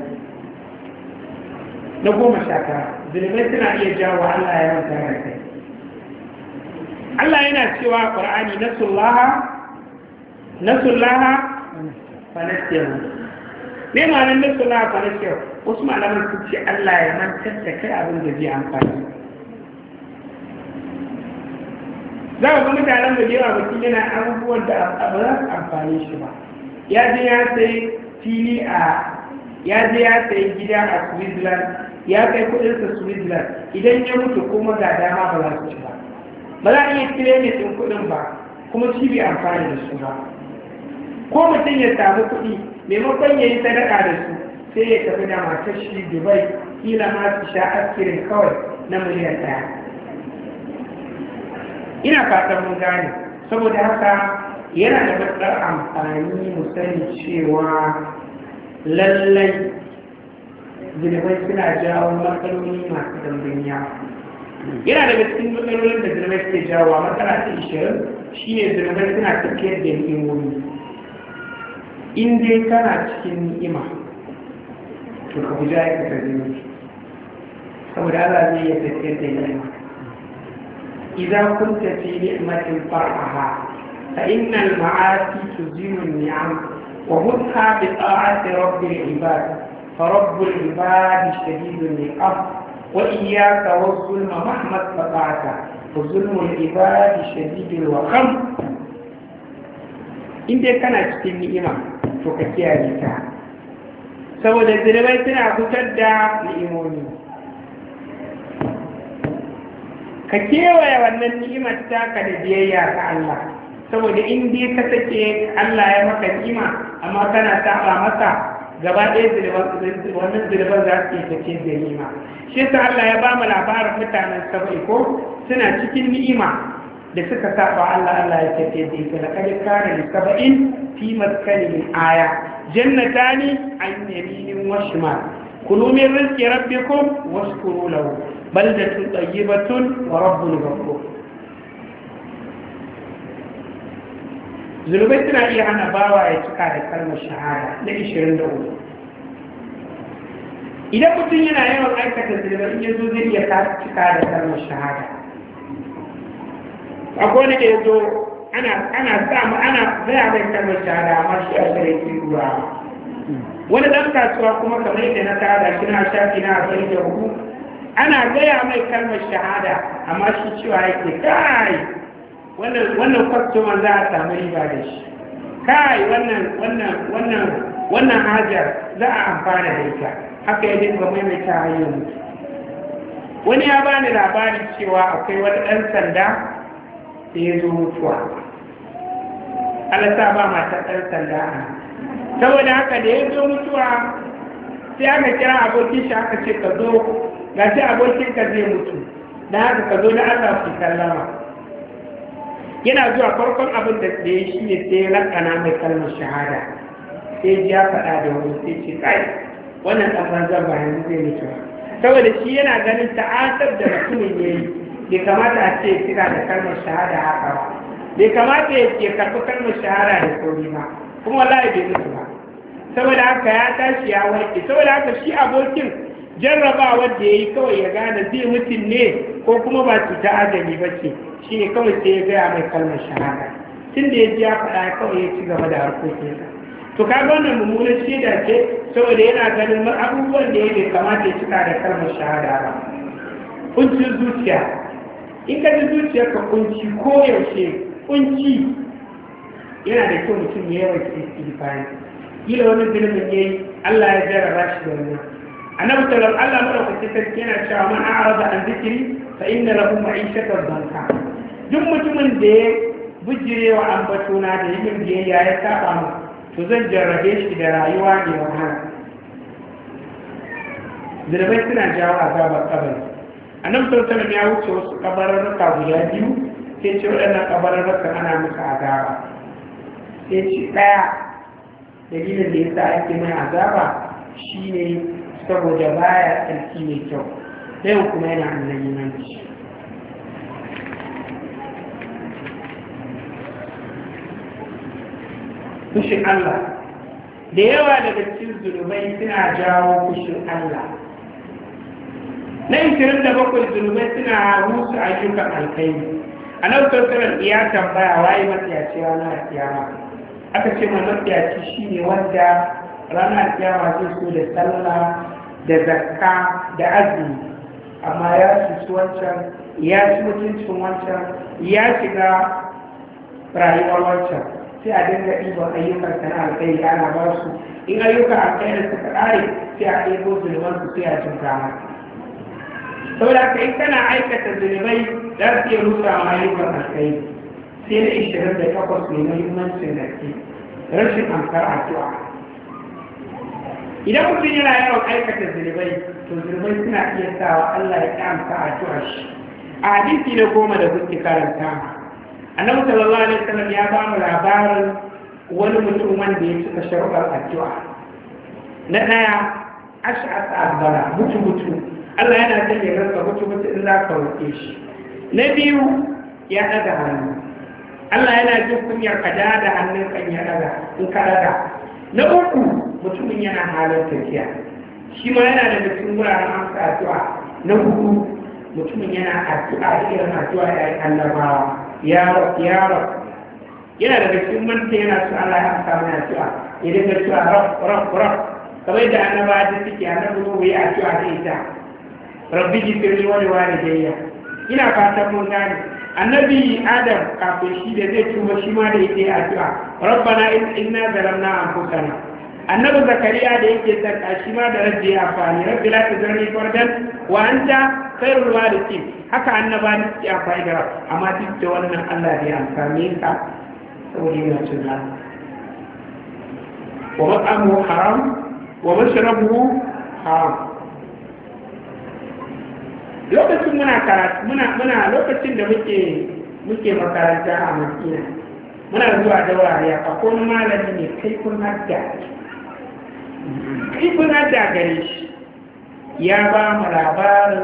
na 19 zunubai suna iya jawo Allah ya manta da kai Allah yana cewa a Qur'ani nasullaha fanasiyahu me ma'anar nasullaha fanasiyahu wasu malaman sun ce Allah ya mantar da kai abin da zai amfani za a ga mutanen da yawa mutum yana abubuwan da ba za su amfani shi ba ya je ya sai fili ya je ya sai gida a Switzerland ya kai kudinsa Switzerland idan ya mutu kuma ga dama ba za su ci ba ba za a iya kiremin ɗin kudin ba kuma shi bai amfani da su ba ko mutum ya samu kuɗi maimakon ya yi sadaka da su sai ya tafi da matar shi Dubai kila ma su sha askirin kawai na miliyan 1 ina fatan mun gane saboda haka yana da matuƙar amfani mu sani cewa lallai zunubai suna jawo matsaloli masu dambin yawa yana daga cikin matsalolin da zunubai suke jawo matsala ta 20 shine zunubai suna tafiyar da ni'imomi in dai kana cikin ni'ima to ka guja ya ka zunubi saboda Allah zai iya tafiyar da ni'ima إذا كنت في نعمة فرحها فإن المعاصي تزيل النعم وهدها بطاعة رب العباد فرب العباد شديد العقاب وإياك والظلم مهما استطعت وظلم العباد شديد الوخم إن دي كان cikin ni'ima to ka kiyaye ta saboda zirbai suna fitar da ni'imomi ka kewaye wannan ni'imar taka da biyayya ga Allah saboda in dai ka sake Allah ya maka ni'ima amma kana saba masa gaba ɗaya wannan zirban za su yi tafiye da ni'ima shi yasa Allah ya ba mu labarin mutanen saba'i ko suna cikin ni'ima da suka saba Allah ya tafiye da ita laqad kana li saba'in fi maskanihim aya jannatani an yaminin wa shimal kulu min rizqi rabbikum washkuru lahu baldatun tayyibatun wa rabbul ghafur zulubai suna iya hana bawa ya cika da kalmar shahada na 23 idan mutum yana yawan aikata zulubai in yazo zai iya cika da kalmar shahada akwai wani da yazo ana zai mai kalmar shahada amma shi a shirya ke ruwa wani ɗan kasuwa kuma kamar yadda na tada shi na shafi na 44 ana gaya mai kalmar shahada amma shi cewa yake kai wannan kwastoman za a samu riba da shi, kai wannan hajar za a amfana da ita, haka ya dinga maimaita hanyar mutu. Wani ya bani labari cewa akwai wani ɗan sanda da ya zo mutuwa, alasa ba mata ɗan sanda a saboda haka da ya zo mutuwa sai aka kira abokin shi aka ce ka zo ga shi abokin ka zai mutu da haka ka zo da Allah ku sallama. Yana zuwa farkon abin da ya shi ne sai ya lakana mai kalmar shahada, sai ya faɗa da wani sai ce kai wannan ɗan banzan ba yanzu zai mutu ba, saboda shi yana ganin ta'atar da mutumin ya yi bai kamata a ce kira da kalmar shahada haka ba, bai kamata ya karɓi kalmar shahada da sauri ba, kuma wallahi bai mutu ba. Saboda haka ya tashi ya warke, saboda haka shi abokin jarrabawar da ya yi kawai ya gane zai mutum ne ko kuma ba cuta ajali ba ce, shi ne kawai sai ya gaya mai kalmar shahada. Tun da ya ji ya faɗa kawai ya ci gaba da harkokinsa. To kaga wannan mummunar shaida ce saboda yana ganin abubuwan da ya bai kamata ya cika da kalmar shahada ba. Kuncin zuciya, in ka ji zuciyarka kunci ko yaushe kunci, yana da kyau mutum ya yawan istighfari. Kila wani zulmin yayi Allah ya jarraba shi da wannan. Annabi sallallahu alaihi wasallam madaukakin sarki yana cewa man a'rada an zikri fa inna lahu ma'ishatan danka. Duk mutumin da ya bujire wa ambatona da yin biyayya ya saba mu, to zan jarrabe shi da rayuwa mai wahala. Zirbai suna jawo azabar kabari. Annabi sallallahu alaihi wasallam ya wuce wasu kabararruka guda biyu, sai ce waɗannan kabararruka ana muka azaba. Sai ce ɗaya dalilin da ya sa ake mai azaba shine saboda baya tsarki mai kyau, ɗayan kuma yana annabi manci. Fushin Allah, da yawa daga cikin zunubai suna jawo fushin Allah. Na 27 zunubai suna rusu ayyukan alkhairi. A nan sassanar iya tambaya waye matsiyaci ranar kiyama. Aka ce mai matsiyaci shi ne wanda ranar kiyama zai so da sallah da zakka da azumi, amma ya cuci wancan, ya ci mutuncin wancan, ya shiga rayuwar wancan. Sai a dinga ɗiban ayyukan sana alkhairi ana ba su, in ayyukan alkhairi suka ƙare sai a ɗebo zunubansu sai a cin kama. Saboda haka in kana aikata zunubai za su iya rusa ma ayyukan alkhairi. Sai na 28 mai muhimmancin gaske, rashin amsar addu'a. Idan mutum yana yawan aikata zunubai, to zunubai suna iya sawa Allah ya ƙi amsa addu'a shi. A hadisi na 10 da kuke karanta, Annabi sallallahu alaihi wasallam ya ba mu labarin wani mutum wanda ya cika sharuɗar addu'a. Na ɗaya, ash'as akbara, mutu. Allah yana son ya rasa mutu in za ka roƙe shi. Na biyu, ya ɗaga hannu. Allah yana jin kunyar ka da hannun kan ya ɗaga in ka ɗaga. Na uku, mutumin yana halin tafiya. Shi ma yana da cikin wuraren amsa addu'a. Na hudu, mutumin yana addu'a irin addu'a da ya annabawa. Ya rab yana daga cikin manta yana su Allah ya amsa mana addu'a ya dinga cewa rab kamar da annabawa da suke annabi ko yi addu'a da ita rabbi jifirli wa liwalidayya. Ina fatan mun gane annabi Adam kafin shi da zai tuba shi ma da yake addu'a rabbana inna zalamna anfusana. Annabi Zakariya da yake sarka shi ma da rabbi ya amfani rabbi la tuzarni fardan wa anta khairul warithin. Haka annaba ne suke amfani da rab, amma duk da wannan Allah bai amfani ka saboda yana cin Allah. Wa mat'amuhu haram wa mashrabuhu haram. Lokacin muna karatu muna lokacin da muke makaranta a Madina, muna zuwa daura ya fa ko malami ne kai kun hadda gare shi ya ba mu labarin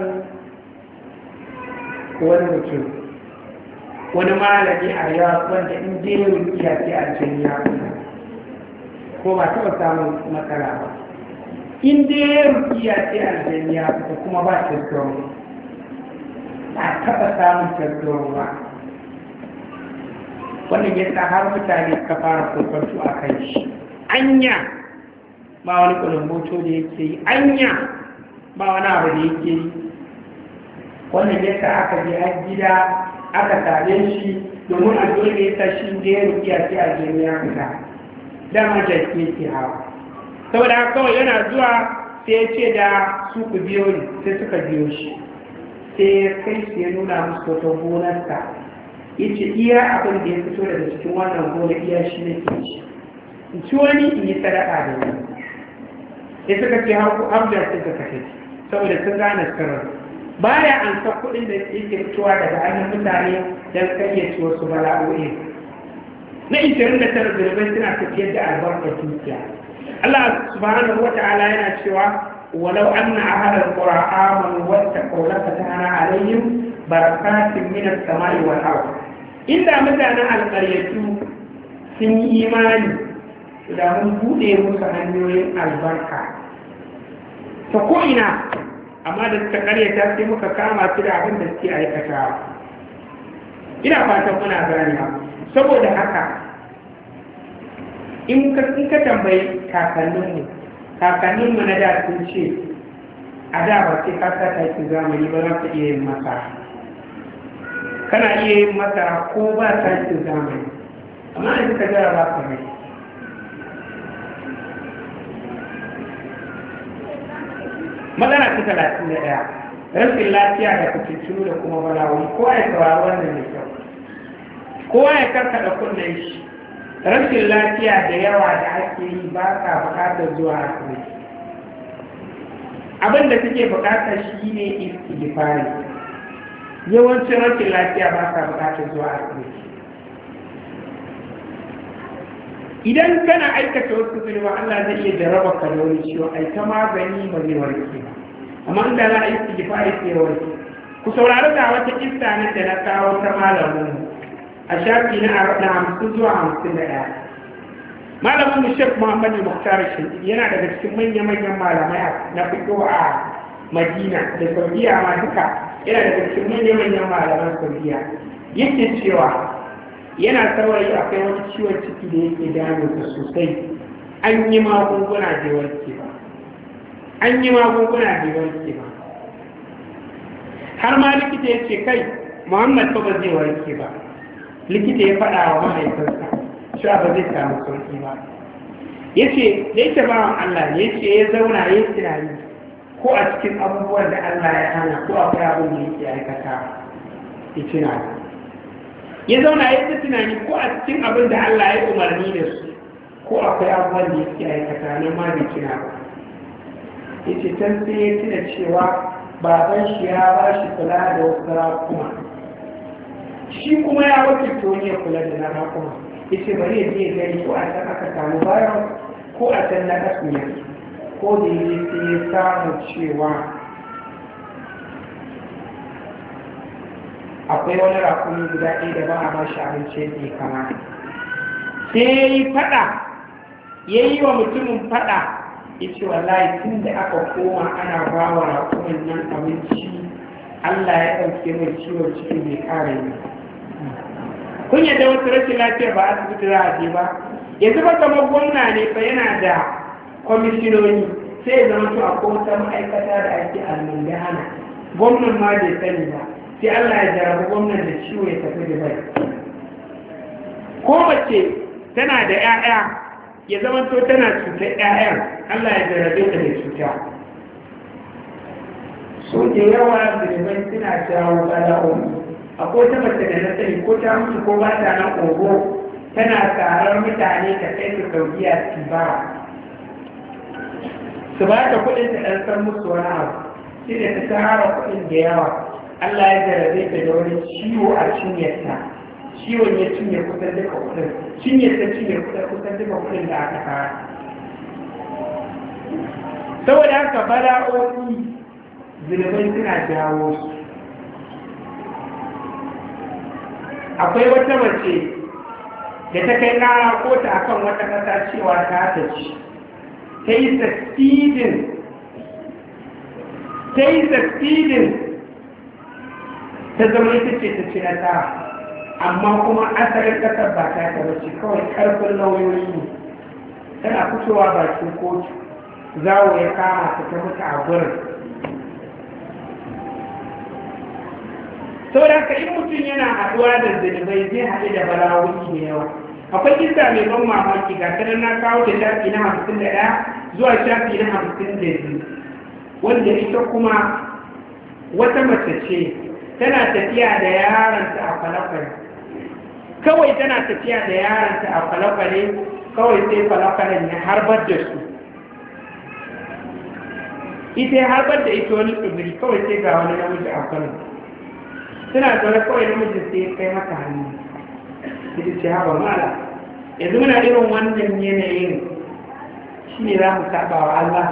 wani mutum, wani malami a yawa wanda in je rukiya sai a can ya ko ba taɓa samun matsala ba. In je rukiya sai a can ya kuma ba tattauno, ba taɓa samun tattauno ba. Wannan ya sa har mutane ka fara kokonto a kai shi. Anya ba wani kulumboto da yake yi, anya ba wani abu da yake yi. Wannan yasa aka je har gida aka same shi domin a dole ya sa shi da ya rukiya sai a jini ya fita dama jaki ke hawa. Saboda haka kawai yana zuwa sai ya ce da su ku biyo ni, sai suka biyo shi, sai ya kai su ya nuna musu wata gonarsa, ya ce iya abin da ya fito daga cikin wannan gona iya shi ne ke ci, in ci wani in yi sadaka da wani. Ya suka ce hamjar suka kashe saboda sun gane sirrin, baya an san kuɗin da yake fitowa daga hannun mutane don kayyace wasu bala'o'i. Na 29 zirbai suna tafiyar da albarkar dukiya. Allah subhanahu wa ta'ala yana cewa walau anna ahlal qura amanu wattaqaw lafatahna alaihim barakatin minas samai wal ard. Inda mutanen alƙaryatu sun yi imani da mun buɗe musu hanyoyin albarka ta ko'ina, amma da suka karyata sai muka kama su da abin da suke aikatawa. Ina fatan muna ganewa. Saboda haka in ka tambayi kakanninmu na da sun ce a da ba sai ka sa takin zamani ba za ka iya yin masara. Kana iya yin masara ko ba takin zamani, amma in ka jara ba ka mai. Magana ta 31, rashin lafiya da fitintunu da kuma bala'o'i. Kowa ya saurari wannan da kyau, kowa ya karkada kunnen shi. Rashin lafiya da yawa da ake yi ba ka bukatar zuwa asibiti. Abin da suke bukatar shi ne istighfari. Yawancin rashin lafiya ba ka bukatar zuwa asibiti. Idan kana aikata wasu zunuba, Allah zai iya jarraba ka da wani ciwo, ai ta magani ba zai warke ba, amma inda za a yi istighfari sai ya warke. Ku saurari da wata kissa nan da na kawo ta malamin a shafi na 50 zuwa 51. Malamin mu Sheikh Muhammad Muhtar Shindi yana daga cikin manya-manyan malamai na fiqh a Madina da Saudiya ma duka, yana daga cikin manya-manyan malaman Saudiya. Yake cewa yana saurayi akwai wani ciwon ciki da yake damunsa sosai, an yi magunguna da warke ba, har ma likita ya ce kai Muhammad ba zai warke ba. Likita ya faɗa wa mahaifinsa cewa ba zai samu sauki ba. Ya ce da yake bawan Allah ne, ya ce ya zauna ya tunani ko a cikin abubuwan da Allah ya hana ko akwai abin da yake aikata ya tunani. Ya zauna ya ta tunani ko a cikin abin da Allah ya umarni da su ko akwai abubuwan da yake aikata nan ma bai tuna ba. Ya ce can sai ya tuna cewa baban shi ya ba shi kula da wasu rakuma, shi kuma ya wakilta wani ya kula da na rakuma. Ya ce bari ya je ya gani ko a can aka samu bayan ko a can na ƙasuya, ko da ya sai ya samu cewa akwai wani rakumi guda ɗaya da ba a ba shi abinci yadda ya kamata. Sai ya yi faɗa, ya yi wa mutumin faɗa, ya ce wallahi tun da aka koma ana ba wa rakumin nan abinci, Allah ya ɗauke mai ciwon ciki bai ƙara yi. Kun yadda wasu rashin lafiya ba asibiti za a je ba? Yanzu ba kamar gwamna ne fa yana da kwamishinoni, sai ya zama to akwai wata ma'aikata da ake almundana, gwamnan ma bai sani ba, sai Allah ya jarabi gwamnan da ciwo ya tafi da bai. Ko mace tana da 'ya'ya ya zama to tana cutar 'ya'yan, Allah ya jarabe ta da cuta. So da yawa zirbai suna jawo bala'o'i. Akwai ta mace da na sani ko ta mutu ko ba ta nan ogo, tana tsarar mutane ta kai su Saudiya su ba ta kuɗin ta ɗan san musu wani abu, shi da ta tara kuɗin da yawa. Allah ya jarabe ta da wani ciwo a cinyarta, ciwon ya cinye kusan duka kuɗin, cinyarta cinye kusan duka kuɗin da aka fara. Saboda haka bala'o'i zunubai suna jawo su. Akwai wata mace da ta kai ƙara ko ta akan wata ƙasa cewa ta ci, ta yi succeeding ta zama ita ce ta ci nasara, amma kuma asalin ƙasar ba ta ta bace, kawai ƙarfin lauyoyi ne. Tana fitowa bakin kotu zawo ya kama ta mutu a gurin. Sau da in mutum yana haɗuwa da zunubai zai haɗu da bala'o'i da yawa. Akwai kisa mai ban mamaki ga kanan na kawo da shafi na 51 zuwa shafi na 52, wanda ita kuma wata mace ce tana tafiya da yaranta a kwalakwale. Kawai tana tafiya da yaranta a kwalakwale, kawai sai kwalakwalen ya harbar da su. Ita ya harbar da ita wani tsibiri, kawai sai ga wani namiji a kwalakwale. Suna zaune kawai namijin sai ya kai mata hannu. Ita ce haɓa mala, yanzu muna irin wannan yanayin shi ne za mu saba wa Allah.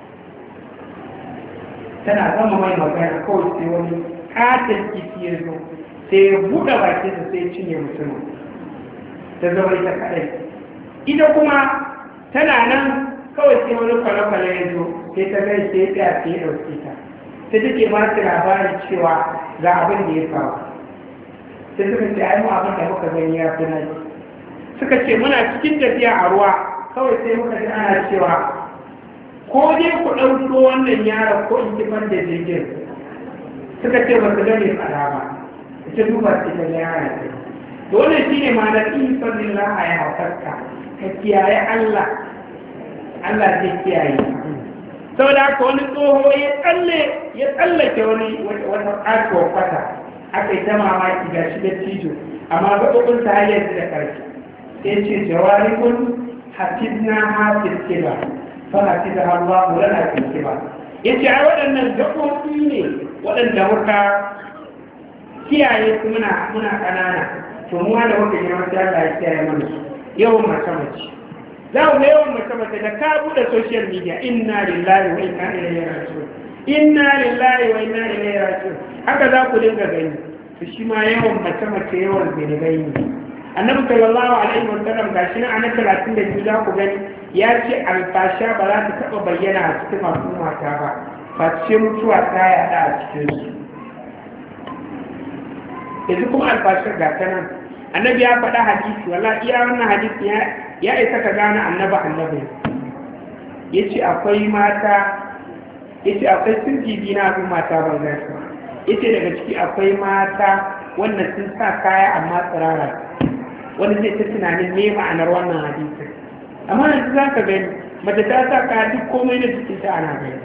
Tana zama mai magana kawai sai wani katon kifi ya zo sai ya buɗe bakinsa sai ya cinye mutumin. Ta zama ita kaɗai. Ita kuma tana nan kawai sai wani kwale-kwale ya zo sai ta gai sai ya tsaya sai ya ɗauke ta. Sai take ba su labari cewa ga abin da ya faru. Sai suka ce ai mu abin da muka gani ya fi nan. Suka ce muna cikin tafiya a ruwa kawai sai muka ji ana cewa ko dai ku ɗauko wannan yaron ko in kifar da jirgin. Suka ce ba su gane fada ba. Ita duba ce ta yara ce. Dole shi ne ma na ƙin sabbin laha ya haukarka ka kiyaye Allah. Allah zai kiyaye. Sau da haka wani tsoho ya tsallake wata ƙatuwar kwata. Aka yi ta mamaki ga shi da cijo, amma gaɓaɓin ta hanyar da ƙarfi. Sai ce jawarikun hafizna hafiz kiba, fa hafiz Allah lana fil kiba. Yace ai waɗannan gaɓoɓi ne waɗanda muka kiyaye su muna ƙanana. To mu da muka yi mata Allah ya kiyaye mana su. Yawan mace. Za ku ga yawan mace da ka buɗe social media, inna lillahi wa inna ilaihi raji'un. Inna lillahi wa inna ilaihi raji'un. Haka za ku dinga gani. To shi ma yawan mace yawan zanibai ne. Annabi sallallahu alaihi wa sallam gashi nan ana 32 za ku gani ya ce alfasha ba za ta taɓa bayyana a cikin masu mata ba. Face mutuwa ta yaɗa a cikin su. Yanzu kuma alfashar ga ta nan. Annabi ya faɗa hadisi, wallahi iya wannan hadisi ya isa ka gane annabi. Yace akwai mata, yace akwai sirri na abin mata ban gaisa. Yace daga ciki akwai mata wannan sun sa kaya amma tsirara. Wani zai ta tunanin me ma'anar wannan hadisi. Amma yanzu za ka gani mace ta sa kaya duk komai na jikinta ana gani.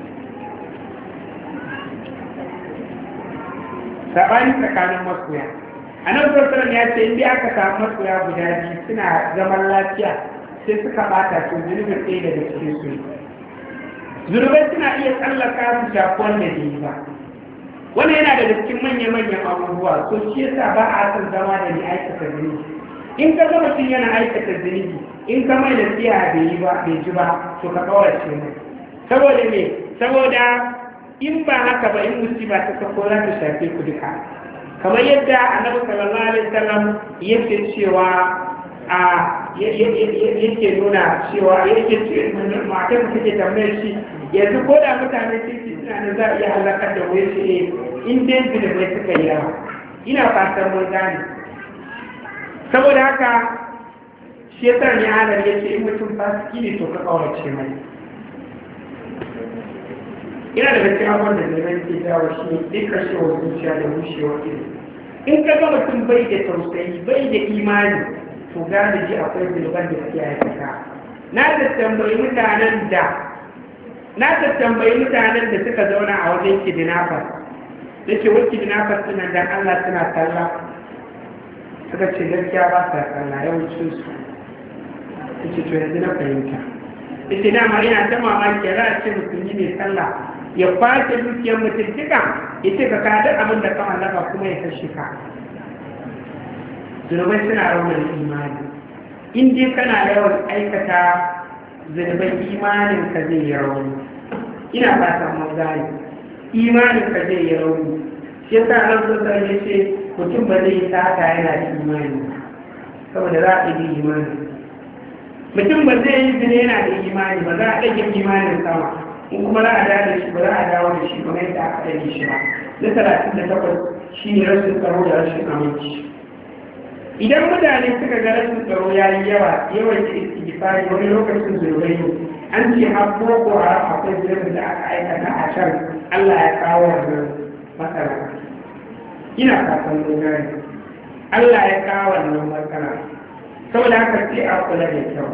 Saɓani tsakanin masoya. Annabi sallallahu alaihi ya ce in dai aka samu masoya guda biyu suna zaman lafiya sai suka bata su zunubin ɗaya daga cikin su. Zunubai suna iya tsallaka su shafuwar da bai ba. Wannan yana daga cikin manya-manyan abubuwa, so shi yasa ba a son zama da ni aikata zunubi. In ka ga mutum yana aikata zunubi, in ka mai da tsiya bai ji ba, to ka kawace mai. Saboda me? Saboda in ba haka ba in musiba ta sako za ta shafe ku duka. Kamar yadda annabi sallallahu alaihi wasallam yake cewa yake nuna cewa yake ce matar da take tambayar shi yanzu ko da mutane suna nan za a iya halakar da wai shi in dai zunubai suka yi yawa. Ina fatan mun gane. Saboda haka shi yasa ne halar yace in mutum fasiki ne to ka kaurace mai. Ina da cikin abin da zai ke jawo shi ne duk kashewar zuciya da bushewar ido. In ka ga mutum bai da tausayi bai da imani to galibi akwai zunuban da suke aikata. Na tattambayi mutanen da suka zauna a wajen kidnappers. Da ce wani kidnappers suna dan Allah suna talla. Suka ce gaskiya ba sa talla yawancin su. Ta ce to yanzu na fahimta. Ta ce dama ina ta mamaki za a ce musulmi mai sallah ya kwace dukiyar mutum duka ya ce ka kada abin da ka mallaka kuma ya kashe ka. Zunubai suna raunar imani. In dai kana yawan aikata zunubai imanin ka zai yi rauni. Ina fatan mun gane. Imanin ka zai yi rauni. Shi yasa nan sosai ya ce mutum ba zai yi sata yana da imani saboda za a yi imani. Mutum ba zai yi zina yana da imani ba za a ɗage imanin sama. In kuma za a dawo da shi ba za a dawo da shi kuma yadda aka ɗage shi ba. Na 38 shi ne rashin tsaro da rashin aminci. Idan mutane suka ga rashin tsaro ya yi yawan istighfari wani lokacin zunubai ne an ce har boko haram akwai zirin da aka aikata a can Allah ya kawo wannan matsala. Ina fatan dogari Allah ya kawo wannan matsala, saboda haka sai a kula da kyau.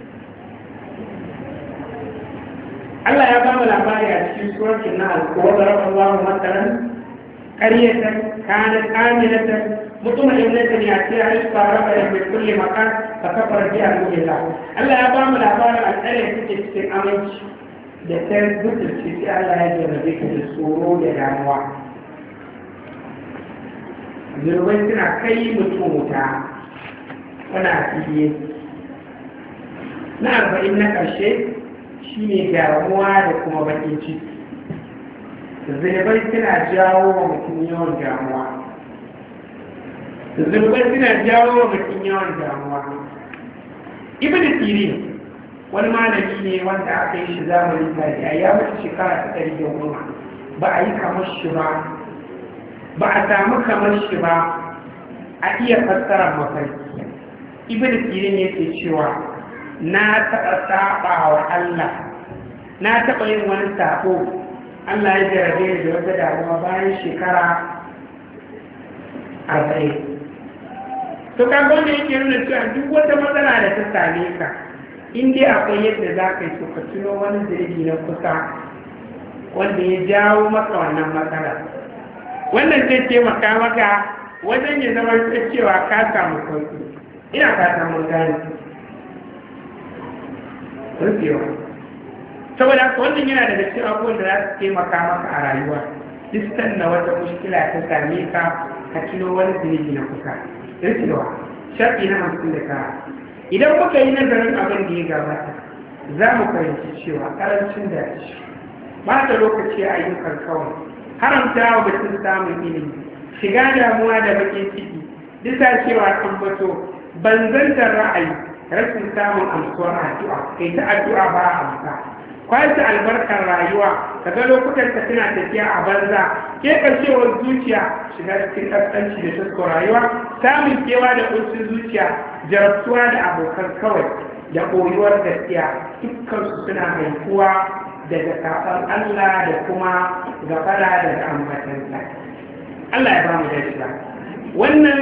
Allah ya ba mu labari a cikin suratul Nahl ko daraba Allahu matsalan qaryatan kanat aminatan mutma'innatan ya'tiha rizquha ragadan min kulli makan fa kafara bi an'amillah. Allah ya ba mu labarin alƙaryar da take cikin aminci da ta butulci sai Allah ya jarrabe ta da tsoro da damuwa. Zurbai suna kai mutum wuta wana fiye. Na 40 na ƙarshe shi ne damuwa da kuma baƙin ciki. Zunubai suna jawo wa mutum yawan damuwa. Zunubai suna jawo wa mutum yawan damuwa. Ibn Sirin wani malami ne wanda aka yi shi zamanin tabi'a, ya mutu shekara ta 110. Ba a yi kamar shi ba, ba a samu kamar shi ba a iya fassarar mafarki. Ibn Sirin yake cewa na taɓa saɓa wa Allah, na taɓa yin wani saɓo, Allah ya jarabe da wata damuwa bayan shekara 40. To kan wanda yake nuna cewa duk wata matsala da ta same ka, in dai akwai yadda za ka yi to ka tuno wani zirgi na kusa wanda ya jawo maka wannan matsala. Wannan zai taimaka maka wajen ya zama cewa ka samu sauki. Ina fata mun gane. Rufewa. Saboda haka wannan yana daga cikin abubuwan da za su taimaka maka a rayuwa. Duk na wata mushkila ta same ka, ka tuno wani zirgi na kusa. Rufewa. Shafi na 59. Idan muka yi nazarin abin da ya gabata, za mu fahimci cewa ƙarancin dace ba da lokaci a ayyukan kawai, haramta wa mutum samun ilimi, shiga damuwa da baƙin ciki, bisa cewa tambato banzantar ra'ayi, rashin samun amsuwar addu'a, kai ta addu'a ba a amsa, kwace albarkar rayuwa, kaga lokutan ta suna tafiya a banza, ke ƙarshewar zuciya, shiga cikin ƙasƙanci da tasko rayuwa, samun kewa da ƙuncin zuciya, jarabtuwa da abokan kawai, da koyuwar gaskiya, dukkansu suna haifuwa daga saɓon Allah da kuma gafara daga ambatansa. Allah ya ba mu dacewa. Wannan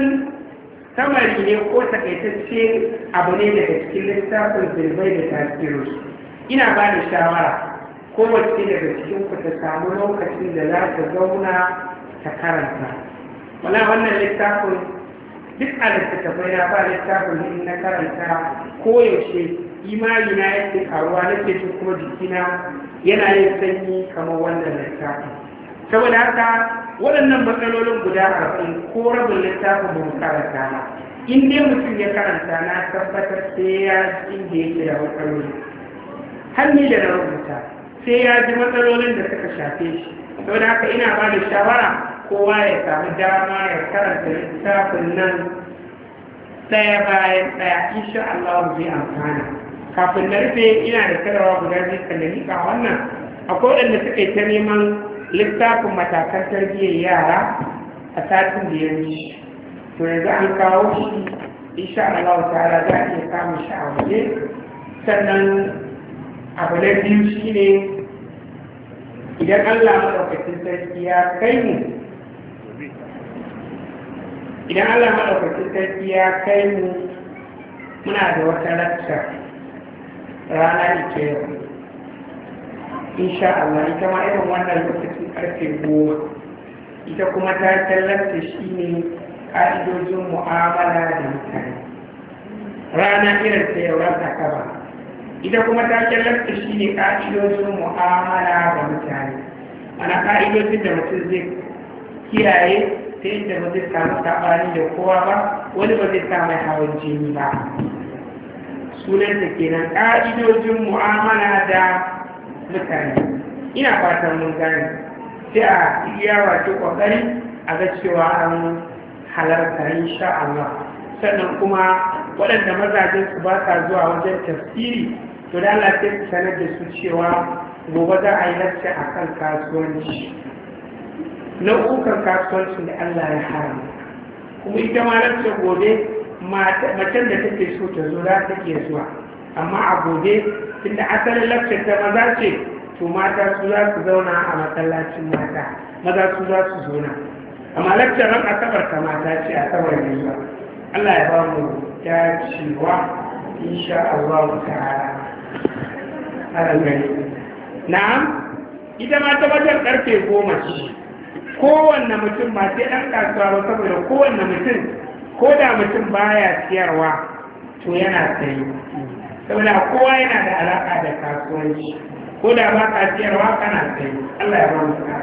samari ne ko takaitacce abu ne daga cikin littafin zirbai da tasirinsu. Ina ba da shawara kowace daga cikin ku ta samu lokacin da za ta zauna ta karanta. Wala wannan littafin duk a littattafai na ba littafin in na karanta koyaushe imani na yake karuwa nake jin kuma jikina yana yin sanyi kamar wannan littafin. Saboda haka waɗannan matsalolin guda 40 ko rabin littafin ba mu karanta ba. In dai mutum ya karanta na tabbatar sai ya ji inda yake da matsaloli. Hanni da na rubuta sai ya ji matsalolin da suka shafe shi. Saboda haka ina ba da shawara kowa ya samu dama ya karanta littafin nan ɗaya bayan ɗaya, insha Allah zai amfana. Kafin na rufe ina da sanarwa guda biyu kan da nika wannan, akwai waɗanda suka yi ta neman littafin matakan tarbiyyar yara a satin da ya wuce. To yanzu an kawo shi, insha Allah ta'ala za a iya samun shi a waje. Sannan abu na biyu shine idan Allah maɗaukacin sarki ya kai mu, idan Allah maɗaukacin sarki ya kai mu, muna da wata lakca rana ita yau. Insha Allah ita ma irin wannan lokacin karfe 10. Ita kuma ta tallarta shi ne ƙa'idojin mu'amala da mutane. Rana irin ta yau ran Asabar. Ita kuma ta tallarta shi ne ƙa'idojin mu'amala da mutane. Ana ƙa'idojin da mutum zai kiyaye ta yadda ba zai samu saɓani da kowa ba, wani ba zai samu hawan jini ba. Sunan da kenan ƙa'idojin mu'amala da mutane. Ina fatan mun gane sai a iya wato ƙoƙari a ga cewa an halarta insha Allah. Sannan kuma waɗanda mazajen su ba sa zuwa wajen tafsiri, to da Allah sai su sanar da su cewa gobe za a yi lacca akan kasuwanci, nau'ukan kasuwancin da Allah ya haramta. Kuma ita ma lacca gobe macen da take so ta zo za ta iya zuwa, amma a gobe tunda asalin lakcar ta maza ce to mata su za su zauna a masallacin mata, maza su za su zauna, amma lakcar ran asabar ta mata ce asabar ne ba. Allah ya ba mu dacewa insha Allah ta'ala. Na'am, ita ma ta wajen karfe 10 ce. Kowanne mutum ba sai ɗan kasuwa ba, saboda kowanne mutum ko da mutum baya siyarwa to yana sayi, saboda kowa yana da alaƙa da kasuwanci, ko da ba ka siyarwa kana sayi. Allah ya ba mu sa'a.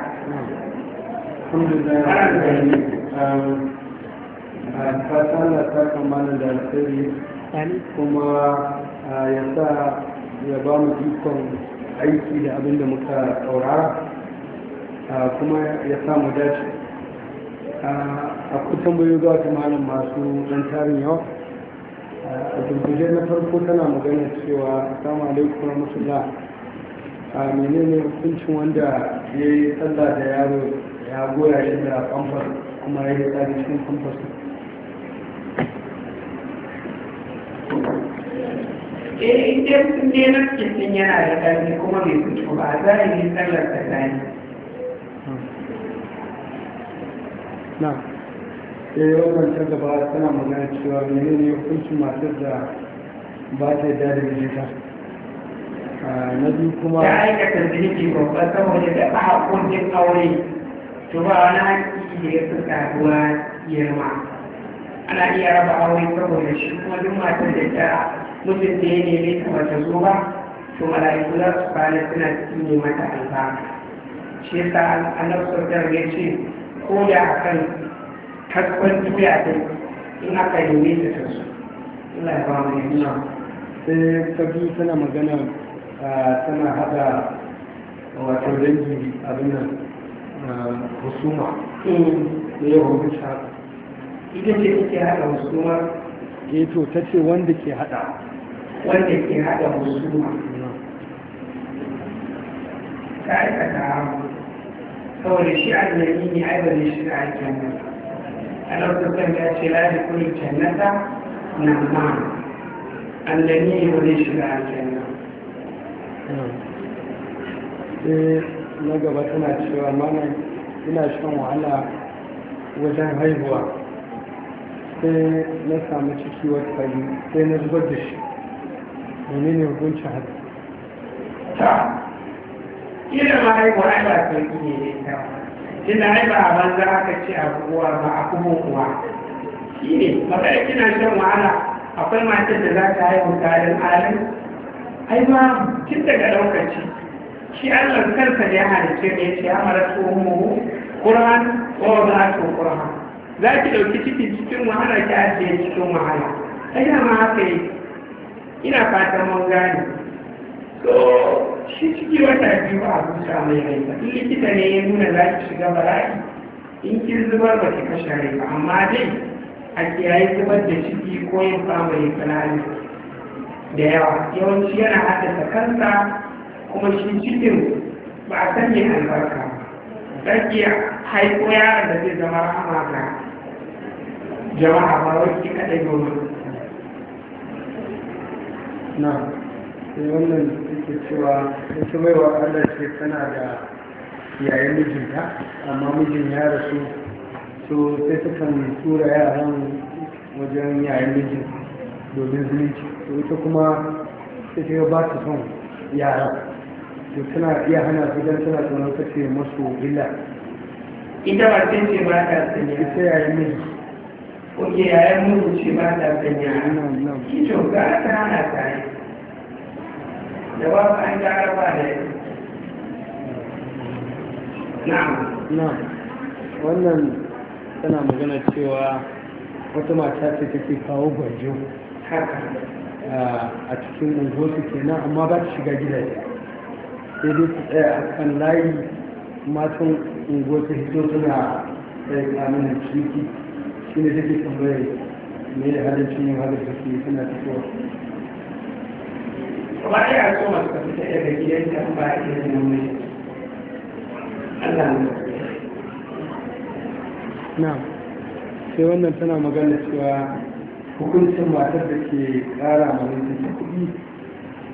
Fatan da ta kammala da alkhairi kuma ya sa ya ba mu ikon aiki da abin da muka saurara, kuma ya sa mu dace. Akwai tambayoyi ga wata malam masu ɗan tarin yawa. A gurguje na farko tana magana cewa assalamu alaikum warahmatullah, menene hukuncin wanda ya yi sallah da yaro ya goya shi da kamfas kuma ya yi tsari cikin kamfas?
Inda sun ne na cikin yana da ƙarfi kuma bai fito ba, za a yi sallar ta gani.
Na, wannan ta gaba tana magana cewa menene hukuncin matar da ba ta yarda da mijinta. Na biyu kuma
ya aikata zunubi babba saboda da ba haƙoƙin aure, to ba wani haƙƙi da ya fi saduwa girma. Ana iya raba aure saboda shi, kuma duk matar da ta mutum da ya neme ta bata zo ba, to mala'iku za su kwana suna tsine mata albarka. Shi yasa annabi sallallahu ya ce ko da akan kaskon tuya din in aka neme ta su. Allah ya ba mu yi.
Sai ta biyu tana magana tana hada wato dangi abin nan husuma da yawan wuce haka.
Ita ce take hada husuma.
To ta ce wanda ke hada
husuma ta aikata saboda shi annabi ne ai ba zai shiga aljanna. A lokacin ya ce la da kullu jannata na ma annabi ne ba zai shiga aljanna.
Sai na gaba tana cewa mana ina shan wahala wajen haihuwa, sai na samu ciki wata fari sai na zubar da shi, wani ne hukuncin haka?
Ta ina ma haihuwa ai ba sauki ne da ita, tunda ai ba a banza aka ce abubuwa ba a kuma kuwa shi ne magana kina shan wahala. Akwai matar da za ta haihu tarin alin ai ba tun daga lokaci shi Allah kansa da ya halice ne ya ce ya mara tsohon Qur'an wa za ta Qur'an, za ki ɗauki cikin wahala ki ajiye cikin wahala. Ai dama haka yi, ina fatan mun gane. So shi ciki wata biyu a busa mai rai ba, in likita ne ya nuna za ki shiga bala'i in kin zubar ba ki kashe rai ba, amma dai a kiyaye zubar da ciki ko yin family planning da yawa, yawanci yana haddasa kansa, kuma shi cikin ba a sanya albarka ba. Zaki haiko yaron da zai zama rahama ga jama'a ba wai ki kaɗai goma.
Na, sai wannan yake cewa ita baiwa Allah ce tana da yayin mijinta, amma mijin ya rasu, so sai sukan tura yaran wajen yayin mijin domin zumunci, to ita kuma sai ta ba ta son yara, to tana iya hana su don tana tsoron kace masu illa.
Ita ba ce ba ta sanya.
Ita yayin miji.
Oke yayin miji ce ba ta sanya. Ito ga ta hana ta yi. Da ba ka an gara ba da yi.
Na'am. Wannan tana magana cewa wata mata ce take kawo gwanjo.
Haka.
A cikin unguwarsu kenan, amma ba ta shiga gidaje. Sai dai su tsaya a kan layi, matan unguwarsu hito suna tsaye kamunan ciki, shi ne take tambayar me da halittun yin halittu suke suna fitowa.
Ba ya so masu ka fita daga gidan ta ba a iya zama mai Allah ne.
Na, sai wannan tana magana cewa hukuncin matar da ke ƙara ma mutum kuɗi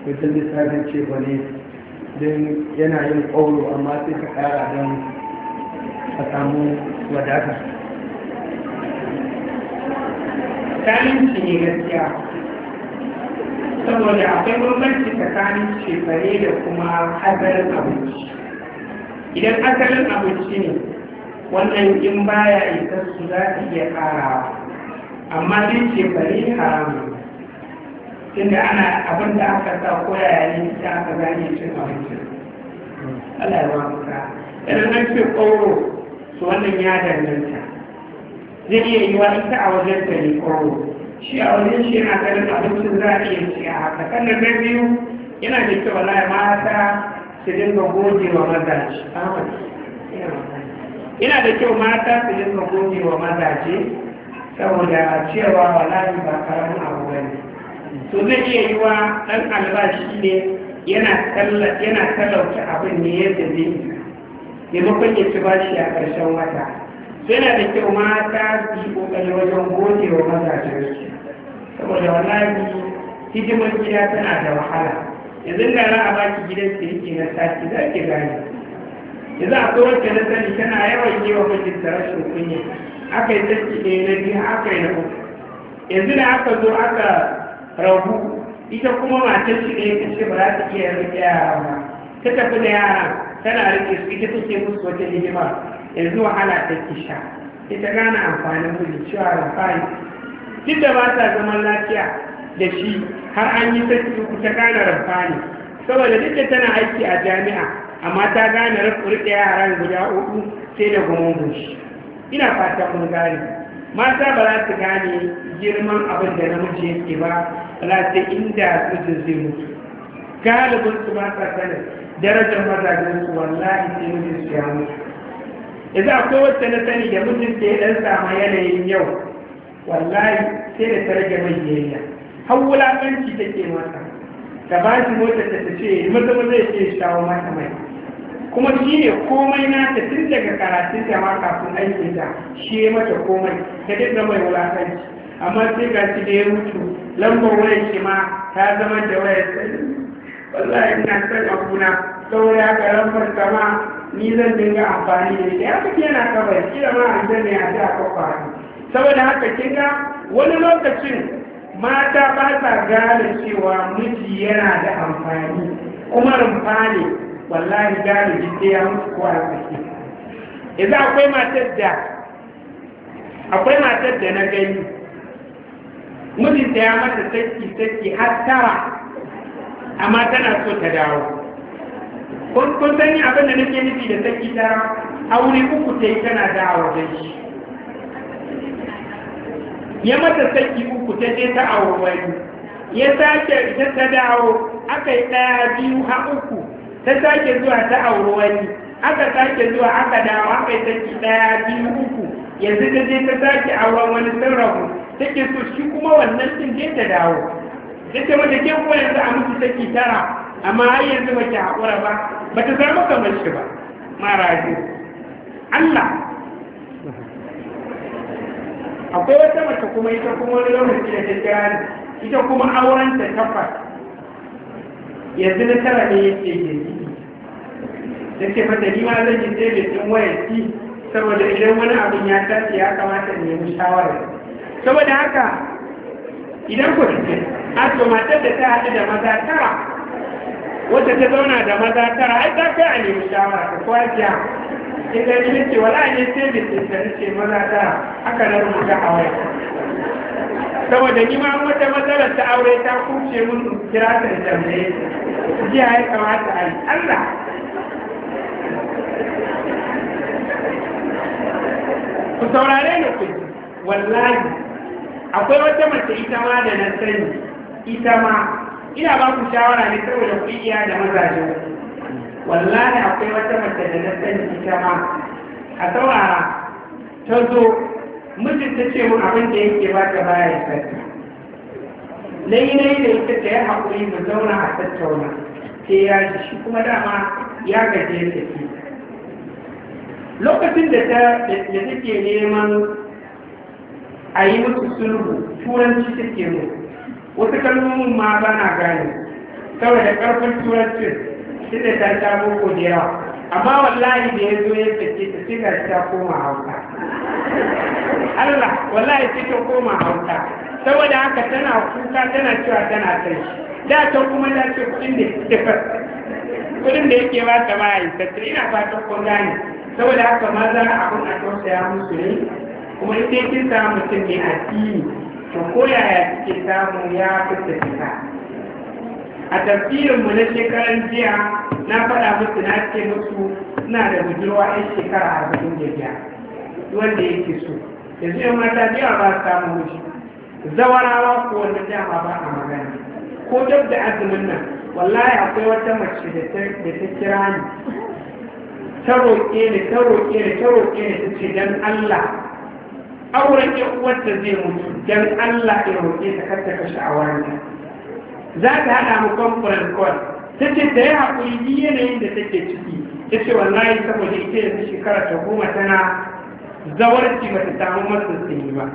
wajen lissafin ce ba ne don yana yin ƙauro amma sai ka ƙara don a samu wadata.
zalunci ne gaskiya, saboda akwai bambanci tsakanin shekare da kuma asalin abinci. Idan asalin abinci ne wannan in baya isa su za su iya ƙarawa, amma din shekare haramun, tunda ana abin da aka sa koyaya ne ita aka gane cin abincin. Allah ya ba mu ka. Idan an ce ƙoro su wannan ya danganta, zai iya yi wa ita a wajen ta ne ƙoro, shi a wajen shi yana ganin abincin za a iya ci a haka. Sannan na biyu yana da kyau wallahi mata su dinga goge wa mazaje. Yana da kyau mata su dinga goge wa mazaje saboda cewa wallahi ba karamin abu bane. To zai iya yi wa ɗan albashi ne yana talauta abin ne yadda zai yi, maimakon ya ci bashi a ƙarshen wata. Yana da kyau mata su yi ƙoƙari wajen goge wa mazajensu, saboda wallahi hidimar gida tana da wahala. Yanzu da za a baki gidan siriki na sati za ki gane. Yanzu akwai wacce na sani tana yawan yi wa mijinta rashin kunya, aka yi saki ɗaya na biyu aka yi na uku. Yanzu da aka zo aka rabu, ita kuma matar shi ɗaya ta ce ba za ta iya rike yara ba, ta tafi da yara tana rike su, ita take musu wata hidima. Yanzu wahala ta sha, ita gane amfanin miji cewa rafai duk da ba ta zaman lafiya da shi har an yi saki uku ta gane rafani, saboda duk da tana aiki a jami'a amma ta gane rike yaran guda uku sai da gumin shi. Ina fata mun gane mata ba za su gane girman abin da namiji yake ba, ala sai inda mijin zai mutu. Galibin su ba sa sanin darajar mazajen su, wallahi sai mijin su ya mutu. Yanzu akwai wacce na sani da mijin da ya dan sama yanayin yau, wallahi sai da ta rage mai biyayya, har wulaƙanci take masa, ta ba shi motar ta ce maza zai ce shawo mata mai, kuma shi ne komai nata tun daga karatun ta ma kafin aikin ta shi ya mata komai, ta dinga mai wulaƙanci. Amma sai ga shi da ya mutu lambar wayar shi ma ta zama da wayar sai, wallahi ina son abuna saboda haka lambar sama ni zan dinga amfani da shi. Haka yana kabar shi da ma an zane a ta kwakwara. Saboda haka kin ga wani lokacin mata ba sa gane cewa miji yana da amfani, kuma rumfa ne wallahi galibi sai ya mutu ko a sake. Yanzu akwai matar da na gani mijinta ya mata saki har 9, amma tana so ta dawo. Kun sani abin da nake nufi da saki 9, aure 3 ta yi tana dawo da shi. Ya mata saki 3 ta je ta aure wani, ya sake ita ta dawo, aka yi 1, 2 har 3, ta sake zuwa ta aure wani, aka sake zuwa aka dawo, aka yi saki 1, 2, 3, yanzu ta je ta sake auren wani sarrafu, take so shi kuma wannan din je ta dawo. Take mata ke kuma yanzu a mutu saki 9, amma har yanzu ba ki haƙura ba ta samu kamar shi ba. Maraji Allah, akwai wata mace kuma ita kuma wani lokaci da ta kira ita kuma auren ta 8, yanzu na 9 ne yake gindi. Da ke mata ni ma zan yi sai da tsin wayarki, saboda idan wani abin ya tashi ya kamata ne nemi shawara. Saboda haka idan ku ce a to matar da ta haɗu da maza 9, wacce ta zauna da maza 9, ai ta kai a nemi shawara ta kwaciya. Sai gani ne ce wala ne sai da ce maza 9, haka na rubuta a waya. Saboda ni ma wata matsalar ta aure ta kuce mun kira ta da tambaye jiya ya kamata a yi Allah. Ku saurare ni ku, wallahi akwai wata mace ita ma da na sani, ita ma ina ba ku shawara ne saboda ku iya da mazaje. Wallahi akwai wata mace da na sani ita ma, a saurara, ta zo mijin ta ce mun abin da yake ba ta baya ya sani. Lai da ita ta yi haƙuri mu zauna a tattauna, sai ya ji shi kuma dama ya gaje ya tafi. Lokacin da take neman a yi musu sulhu, turanci take mu, wasu kalmomin ma ba na gane, saboda karfin turancin shi da ta sha boko da yawa amma wallahi da ya zo ya sake ta sai ga ta koma hauka Allah wallahi sai ta koma hauka saboda haka tana kuka tana cewa tana kai da ta kuma ta ce kudin da yake ba ta ba yi ta ina fatan kun gane saboda haka maza abin a tausaya musu ne kuma ita kin samu mutum ne addini to ko yaya kike samu ya fita fita a tafsirinmu na shekaran jiya na faɗa musu na ce musu suna da budurwa 'yan shekara 45 wanda yake so yanzu yan mata biya ba su samu miji zawarawa ko wanda dama ba a magana ko duk da azumin nan wallahi akwai wata mace da ta kira ni ta roƙe ni ta ce don Allah auren ƴan uwarta zai mutu don Allah ya roƙe ta kar ta kashe aurenta za ta haɗa mu conference call ta ce da ya haƙuri ni yanayin da take ciki ta ce wallahi saboda ita yanzu shekara ta 10 tana zawarci ba ta samu masu sanyi ba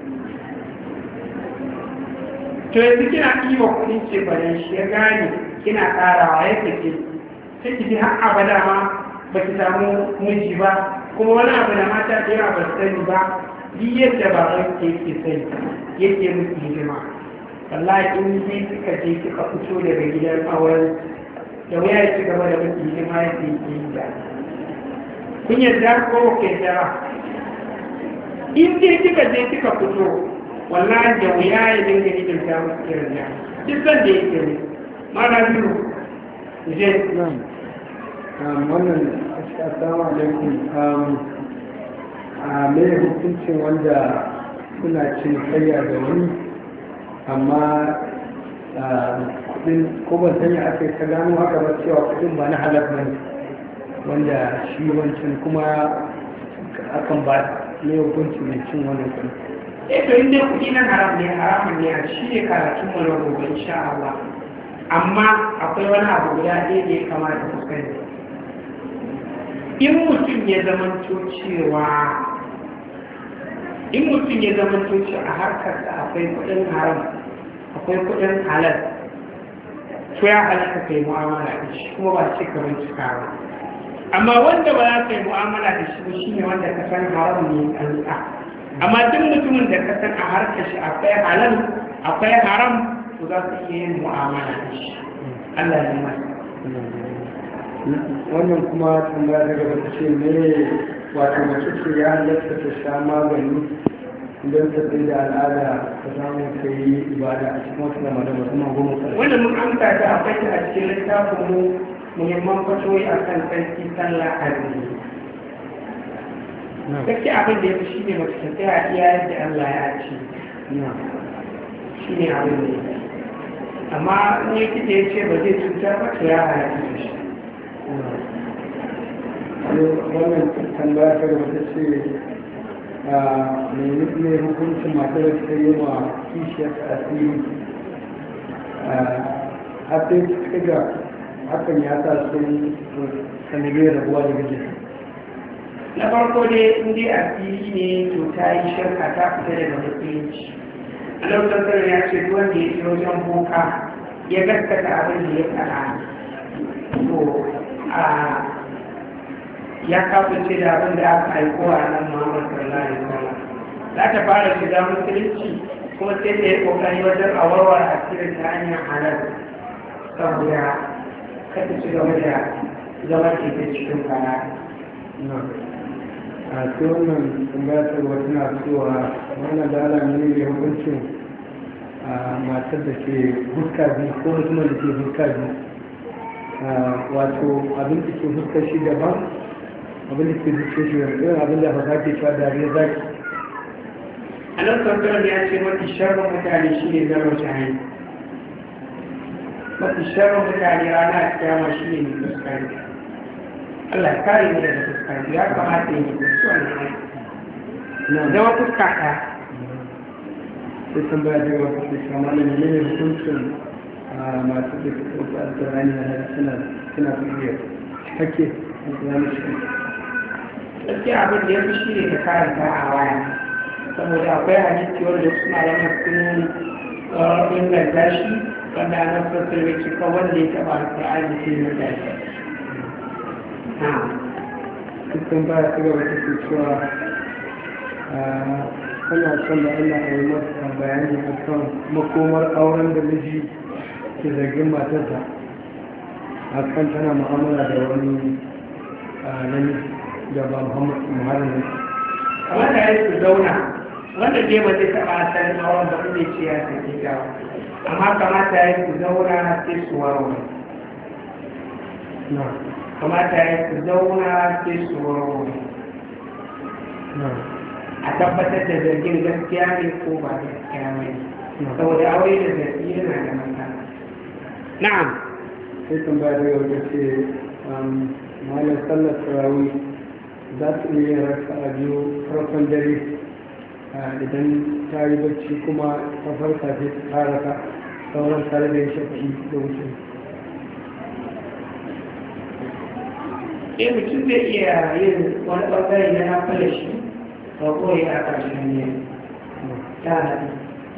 to yanzu kina ɗiba kuɗin ce bayan shi ya gane kina ƙarawa ya tafi sai ki ji har abada ma ba ki samu miji ba kuma wani abu da mata da yawa ba su sani ba duk yadda baban ke yake sani yake musu hidima wallahi in dai kika je kika fito daga gidan auren da wuya ya ci gaba da musu hidima yake yi da kun yadda ko ke jara in dai kika je kika fito wallahi da wuya ya dinga hidimta musu irin da duk san da yake ne mara biyu je
wannan assalamu alaikum a mai hukuncin wanda suna cin kayya da wani amma kudin ko ban sanya aka ta gano haka ba cewa kudin ba na halal bane wanda shi wancan kuma akan ba ne hukunci mai cin wannan kudin
to inda kudi nan haramun ne a shi ne karatun mu na gobe insha Allah amma akwai wani abu guda ɗaya da ya kamata ku sani in mutum ya zamanto cewa a harkarsa akwai kudin haram akwai kudin halal to ya halatta kai mu'amala da shi kuma ba ce ka bincika ba amma wanda ba za ka yi mu'amala da shi ba shi ne wanda ka san haram ne kansa amma duk mutumin da ka san a harkar shi akwai halal akwai haram to za ka iya yin mu'amala da shi Allah ya masa
wannan kuma tambaya daga wata ce ne wato mace ce ya halatta ta sha magani don ta tsaye da al'ada ta samu ta yi ibada a cikin wata zama da musamman goma ƙarshe.
Wanda mun amsa ta akwai ta a cikin littafin mu muhimman fatoyi a kan sarki sallah azumi. Gaske abin da ya fi shi ne mace ta tsaya iya yadda Allah ya ce. Shi ne abin da ya fi. Amma in ya kike ya ce ba zai cuta ba to ya halatta shi.
Wannan tambaya ta gaba ta ce mai hukuncin matar da ta yi wa kishiyar asiri a sai suka ga hakan ya sa sun sanarwar rabuwa da gajin.
Na farko dai inda asiri ne to ta yi shirka ta fita daga musulunci. A lokacin ya ce wanda ya ce wajen boka ya gaskata abin da ya fara to ya kafince da abin da aka aiko a nan Muhammad sallallahu alaihi wasallam za ta fara shiga musulunci kuma sai ta yi kokari wajen a warware asirin ta hanyar halal saboda kada ci gaba da zama ke ta cikin kana
a sai wannan tambayatar wata na cewa wannan da ala ne hukuncin matar da ke huska biyu ko mutumin da ke huska biyu wato abin da ke huska shi daban abin da ke zuce shi da irin abin da hausa ke cewa dariya zaki
a nan kankanar ya ce mafi sharrin mutane shi ne zama shahi mafi sharrin mutane rana a kiyama shi ne mai fuskari Allah ya kare mu daga fuskari ya kamata yi su wannan aiki zama fuska ta
sai tambaya daga wata ke kama da ne hukuncin masu da suka ɗauki alƙur'ani na suna fiye cikakke alƙur'ani shi
gaskiya abin da ya fi shi ne ka karanta a waya saboda akwai hadisi wanda suna yana sun inganta shi wanda ana sosai mai cika wanda ya taɓa alƙur'ani sai na tashi
cikin baya ta gaba take cewa ana son da Allah a yi masa bayani a kan makomar auren da miji ke zargin matarsa a kan tana mu'amala da wani namiji da ba muharram
kamar da ya su zauna wanda je ba zai taɓa asalin auren ba zai ce ya saki gawa amma kamata ya su zauna sai su warware kamata ya su zauna sai su warware a tabbatar da zargin gaskiya ne ko ba gaskiya ne saboda aure da zargi yana da matsala na'am
sai tambaya daga wata ce malar sallar tarawih za su iya raka a biyu farkon dare idan ta yi bacci kuma ta farka sai ta raka sauran tare da ya shafi da wuce
mutum zai iya yin wani ɓangare na hankali shi ba kawai a ƙarshen ne ta haɗu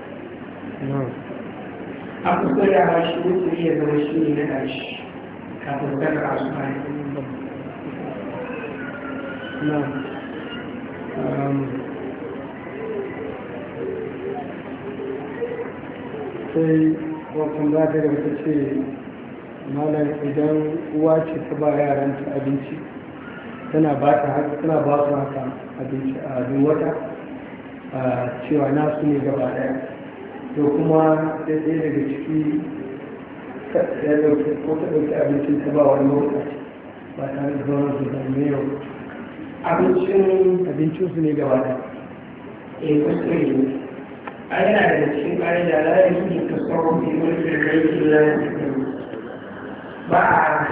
a kusa da ba shi wuce iya zama shi ne na ƙarshe kafin kada a su bayan
sai wakon za ta gaba ta ce malam idan uwa ce ta ba yaranta abinci tana ba su haka abinci a duk wata cewa nasu ne gaba daya to kuma sai ɗaya daga ciki ya ɗauki ko ta ɗauki abincin ta ba wani lokaci ba tare da sauran su da mai yau abincin su ne gaba daya
kuskure ne a yana da cikin ƙari da layar yi tasawar fi mulkin rai illa ba a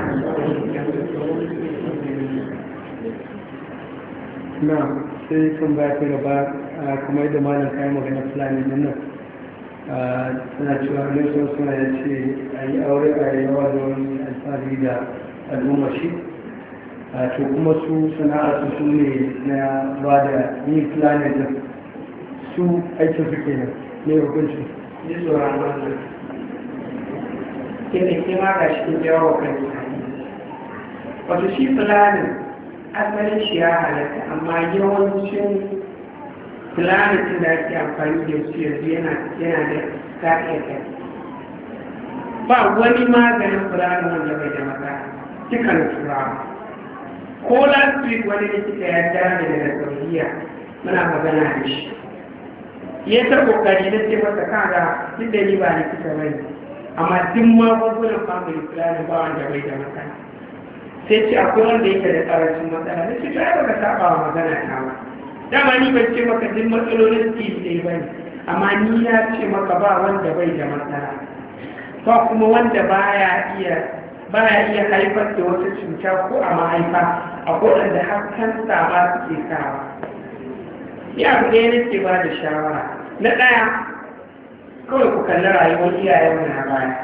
na sai kan baya ta gaba kuma yadda malam kayan magana fulani nan suna cewa nesa suna ya ce a yi aure a yawa da wani alfahari da al'umma shi to kuma su sana'ar su ne na ba da yin fulani da su aikin su kenan ne hukunci
ji tsoron wannan ke ma ga shi jawo kan wato shi fulani asalin shi ya halatta amma yawancin fulani da ake amfani da su yanzu yana da ka'ida ba wani maganin fulani wanda bai da maza cikin turawa ko last week wani da kika ya dame daga saudiya muna magana da shi ya ta kokari da ce masa kaga duk da ni ba ni kika bane amma duk magungunan family planning ba wanda bai da matsala sai ce akwai wanda yake da karancin matsala na ce ta yi baka saba wa magana ta ba dama ni ban ce maka duk matsalolin su ɗaya ba ne amma ni na ce maka ba wanda bai da matsala ba kuma wanda baya iya haifar da wata cuta ko a mahaifa akwai wanda har kansa ma suke sawa ya abu ɗaya nake ba da shawara na ɗaya kawai ku kalli rayuwar iyayen na baya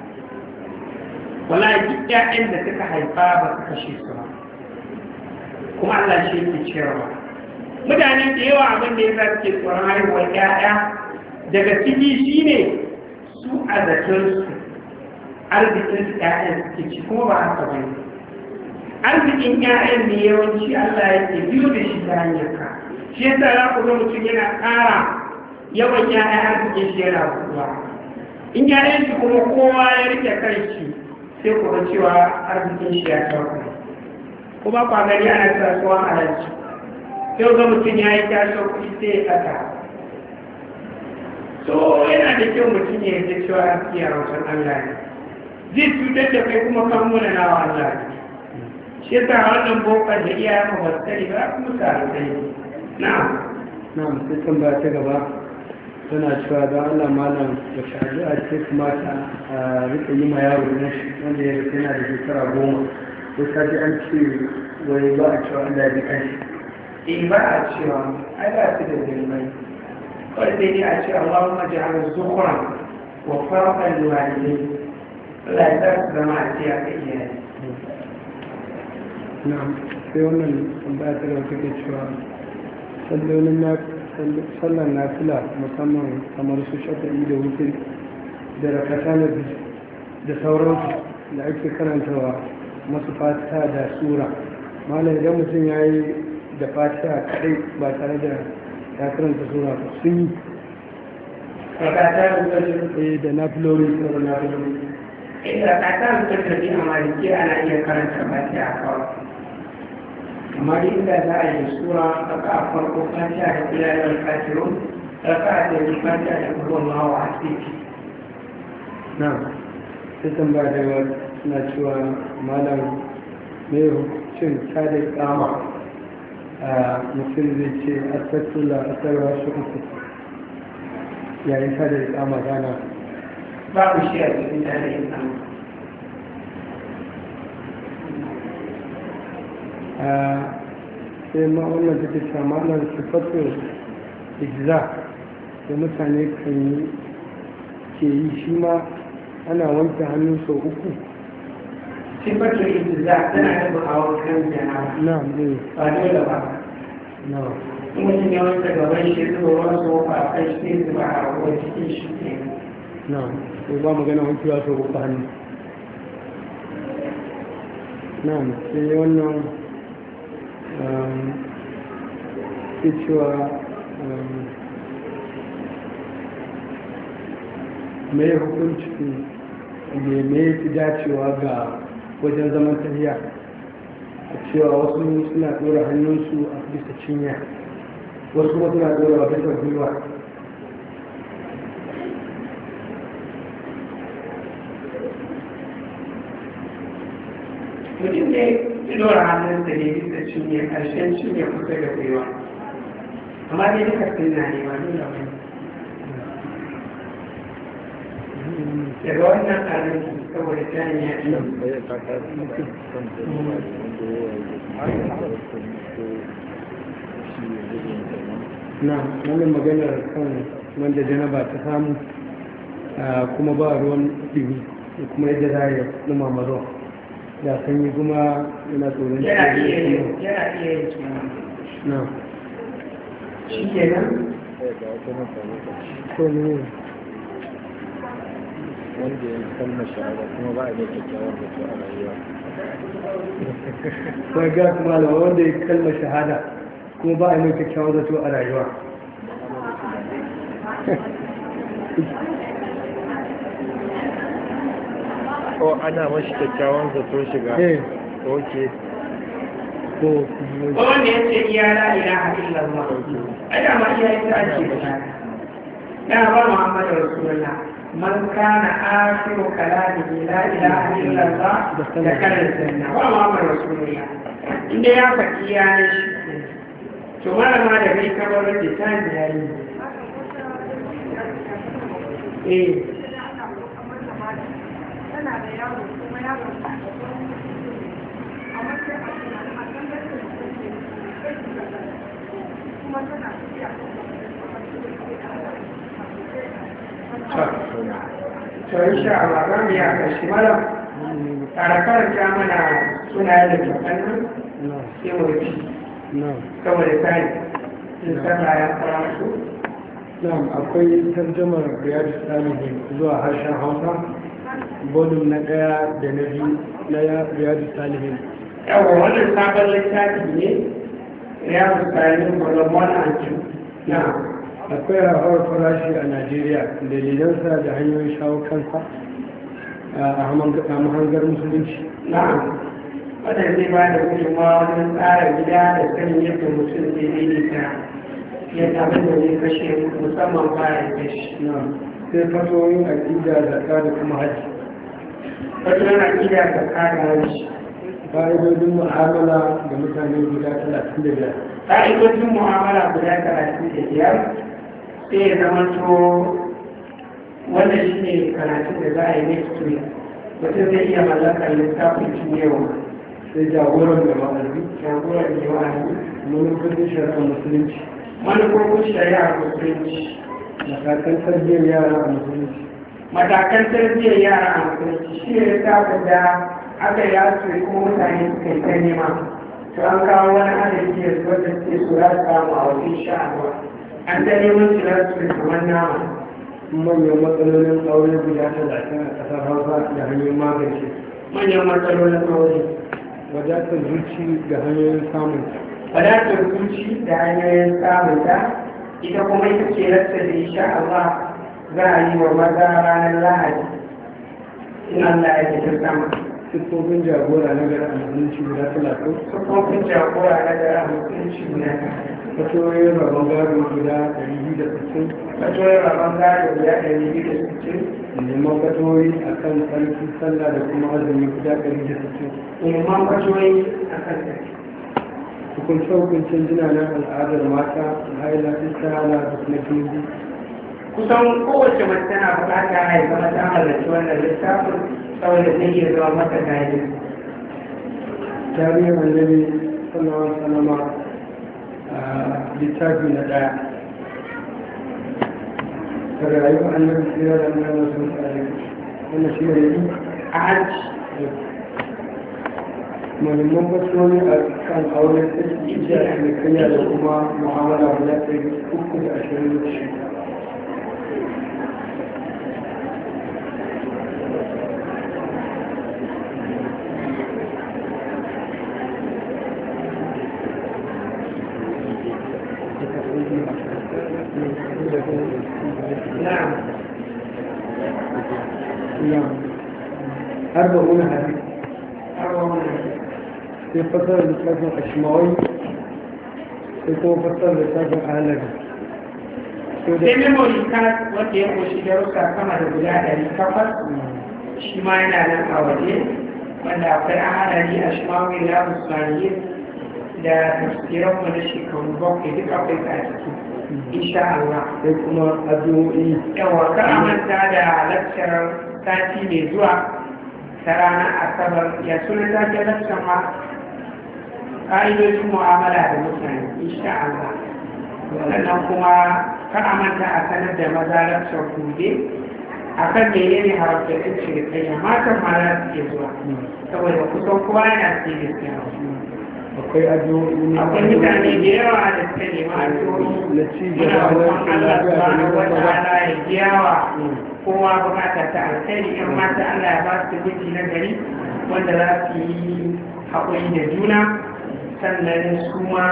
wala duk ƴaƴan da suka haifa ba su kashe su ba kuma Allah shi yake cewa mutane da yawa abin da ya za su ke tsoron haihuwar ƴaƴa daga ciki shine su a zaton su arzikin su ƴaƴan suke ci kuma ba haka ba ne arzikin ƴaƴan ne yawanci Allah yake biyo da shi ta hanyar ka shi yasa za ku ga mutum yana ƙara yawan ƴaƴan arzikin shi yana kuwa in ƴaƴan shi kuma kowa ya rike kai shi sai ku ga cewa arzikin shi ya sauka kuma kwa gani ana kasuwa a ranci sai ga mutum ya yi tashin kuɗi sai ya saka so yana da kyau mutum ya yi cewa arziki a wajen Allah ne zai cutar da kai kuma kan muna nawa Allah ne shi yasa wannan bokar da iyayen mu ba su sani ba kuma sa sani na'am
sai tambaya ta gaba tana cewa don Allah malam da shari'a ce kamata a rika yi ma yaro wanda ya rike yana da shekara 10 ko ta ji an ce wai ba a cewa Allah ya bi kanshi
ba a cewa ai ba su da girmai kawai sai dai a ce Allahumma ja'al zukhran wa farqan liwalidayhi Allah ya sa su zama a ce a kai iyaye
na'am sai wannan tambaya ta gaba take cewa sallar nafila musamman kamar su shafa'i da wutar da rakata na da sauransu da ake karantawa masu fatiha da sura malam idan mutum ya yi da fatiha kadai ba tare da ya karanta sura ba sun yi
rakata da
da na filori da na filori
rakata da tafi a maliki ana iya karanta fatiha kawai amma inda za a yi sura raka a farko fatiha da filayar kafirun raka a tafi fatiha da kurwan mawa a ciki
na sai tambaya da yawa na cewa malam mai hukuncin ta da kama a mutum zai ce a tattula a tsarwa shi uku yayin ta da kama gana
babu shi a cikin ta da kama
sai ma wannan take cewa malam sifatun ijza da mutane kan yi ke yi shi ma ana wanke hannu sau uku
sifatun ijza tana da hawa kan jana
na ne
ba dole ba
na
mutum ya wanke gaban shi zuwa wasu ba a kai shi zuba a ruwa cikin shi ne
na sai ba magana wankewa sau uku hannu na sai wannan ke cewa mai hukunci ne mai fi dacewa ga wajen zaman tafiya a cewa wasu suna ɗora hannunsu a bisa cinya wasu kuma suna ɗora a bisa gwiwa
mutum ne ɗora hannun da ne bisa cinye ƙarshen cinye kusa da gwiwa amma dai duka sunna ne ma dole ba daga wannan arziki saboda tani ya ci
na wannan maganar kan wanda janaba ta samu kuma ba ruwan ɗimi kuma yadda za a yi ɗumama ruwan da sanyi kuma yana tsoron
yana iya yin suna
na
shi ke nan
ko ne
wanda ya kalmar shahada kuma ba a yi kyakkyawar da su a rayuwa
ba ga kuma da wanda ya kalmar shahada kuma ba a yi kyakkyawar da su a rayuwa
ko ana mashi kyakkyawan zato shiga ok
ko
wanda ya ce iya la ilaha illallah ai da ma iya ita ake da ya ba Muhammadu Rasulullah man kana akhiru kalamihi la ilaha illallah da kana sanna ba Muhammadu Rasulullah inda ya faɗi ya ne shi to malama da kai kamar da ta yayi
tana da yaro kuma yaro a matsayin a kan kuma tana tafiya
to insha Allah za mu yi a ƙarshe malam karanta mana sunayen da tukan nan sai mu rufi saboda tsari in sallah ya fara su
na'am akwai tarjamar riyadu salihin zuwa harshen hausa volume na ɗaya da na biyu na riyadu salihin
yawa wannan sabon littafi ne riyadu salihin volume 1 and 2 na
akwai hauhawar farashi a najeriya dalilansa da hanyoyin shawo kansa a mahangar musulunci
na'am wadda zai ba da gudunmawa wajen tsara gida da sanin yadda mutum zai daidaita yadda abin da zai kashe musamman bayan kashi
sai fatoyin aƙida zakka da kuma hajji
fatoyin aƙida zakka da hajji
fa'idodin mu'amala da mutane guda 35
fa'idodin mu'amala guda 35 sai ya zama to wanda shi ne karatun da za a yi next week mutum zai iya mallakar littafin cinyewa
sai jagoran da ma'azi
jagoran da wa'azi
manufofin shari'ar musulunci
manufofin shari'ar musulunci
matakan tarbiyyar yara a musulunci
matakan tarbiyyar yara a musulunci shi ne littafin da aka yi asiri kuma mutane suka yi ta nema to an kawo wani adadi da wadda suke su za su samu a wajen sha'awa an ta neman su za su kamar nama
manyan matsalolin aure guda 30 a ƙasar hausa da hanyoyin magance
manyan matsalolin aure.
wadatar zuci da hanyoyin samun
Wadatar zuci da hanyoyin samunta ita kuma ita ce rasta da insha Allah za a yi wa maza ranar Lahadi in Allah ya ke sama.
siffofin jagora na gara a musulunci guda 30
Sufofin jagora na gara musulunci guda
fatoyin rabon gado guda 260
fatoyin rabon gado guda 260
neman fatoyi a kan tsarki sallah da kuma azumi guda 160
neman fatoyi a kan tsarki.
hukuncin jinanen al'adar mata haila istihara da kuma jini
Kusan kowace mace tana bukata a yi zama ta halarci wannan littafin saboda zai iya zama mata gani.
tarihin annabi sallallahu alaihi wasallam a littafi na daya daga rayuwar annabi tsira da annabi sun tsare wannan shi ne yi
A hajji
muhimman basirori a kan auren tsarki da cinikayya da kuma mu'amala guda 326
na'am.
أربعون حديث في فصل لسافة أشمعي يكون فصل لسافة أهلك
Sai memory card wanda ya ƙunshi darussa sama da guda 800 shi ma yana nan a waje wanda akwai ahalari a shimawi da musaniyi da tafsiranmu na shekaru bakwai duk akwai ta ciki insha Allah.
sai kuma addu'o'i
Yawa ka amanta da lakcar sati mai zuwa ta ranar asabar ya suna take lakcar ma ƙa'idojin mu'amala da mutane insha Allah. Sannan kuma ka amanta a sanar da maza lakcar gobe a kan menene haramtattun cinikayya matan ma za su ke zuwa saboda kusan kowa yana cikin gaskiya.
akwai addu'o'i
Akwai mutane da yawa da suka nema addu'o'i
na ci
muna
gaba
roƙon
na
Allah subhanahu wa
lafiya
ta'ala ya biya wa kowa bukata ta alkhairi in mata Allah ya ba su miji na gari wanda za su yi haƙuri da juna sannan su ma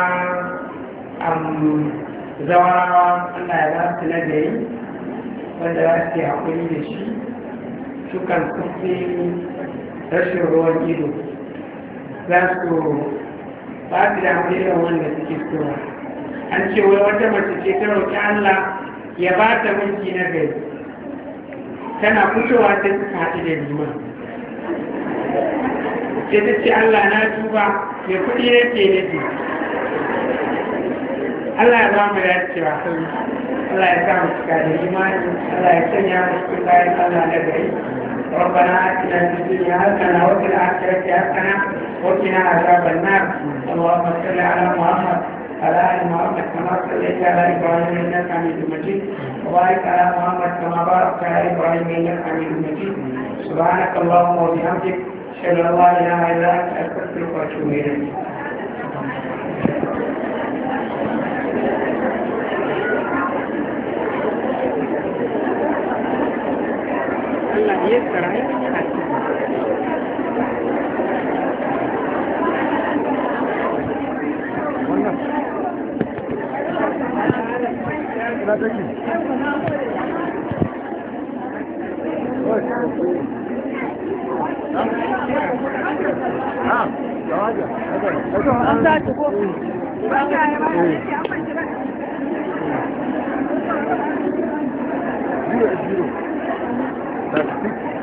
zawarawa Allah ya ba su na gari wanda za su yi haƙuri da shi sukan kufi rashin ruwan ido za su ba su da irin wanda suke sowa an ce wai wata mace ce ta roƙi Allah ya ba ta mulki na gari tana fitowa ta suka haɗu da liman sai ta ce Allah na tuba mai kuɗi nake nufi Allah ya ba mu dacewa Allah ya sa mu cika da imani Allah ya sanya mu cikin bayan Allah na gari ربنا آتنا في الدنيا حسنة وفي الآخرة حسنة وقنا عذاب النار اللهم صل على محمد على آل محمد كما صليت على إبراهيم إنك حميد مجيد وبارك على محمد كما باركت على إبراهيم إنك حميد مجيد سبحانك اللهم وبحمدك أشهد أن لا إله إلا أنت أستغفرك وأتوب إليك Allah ya tsara ya
That's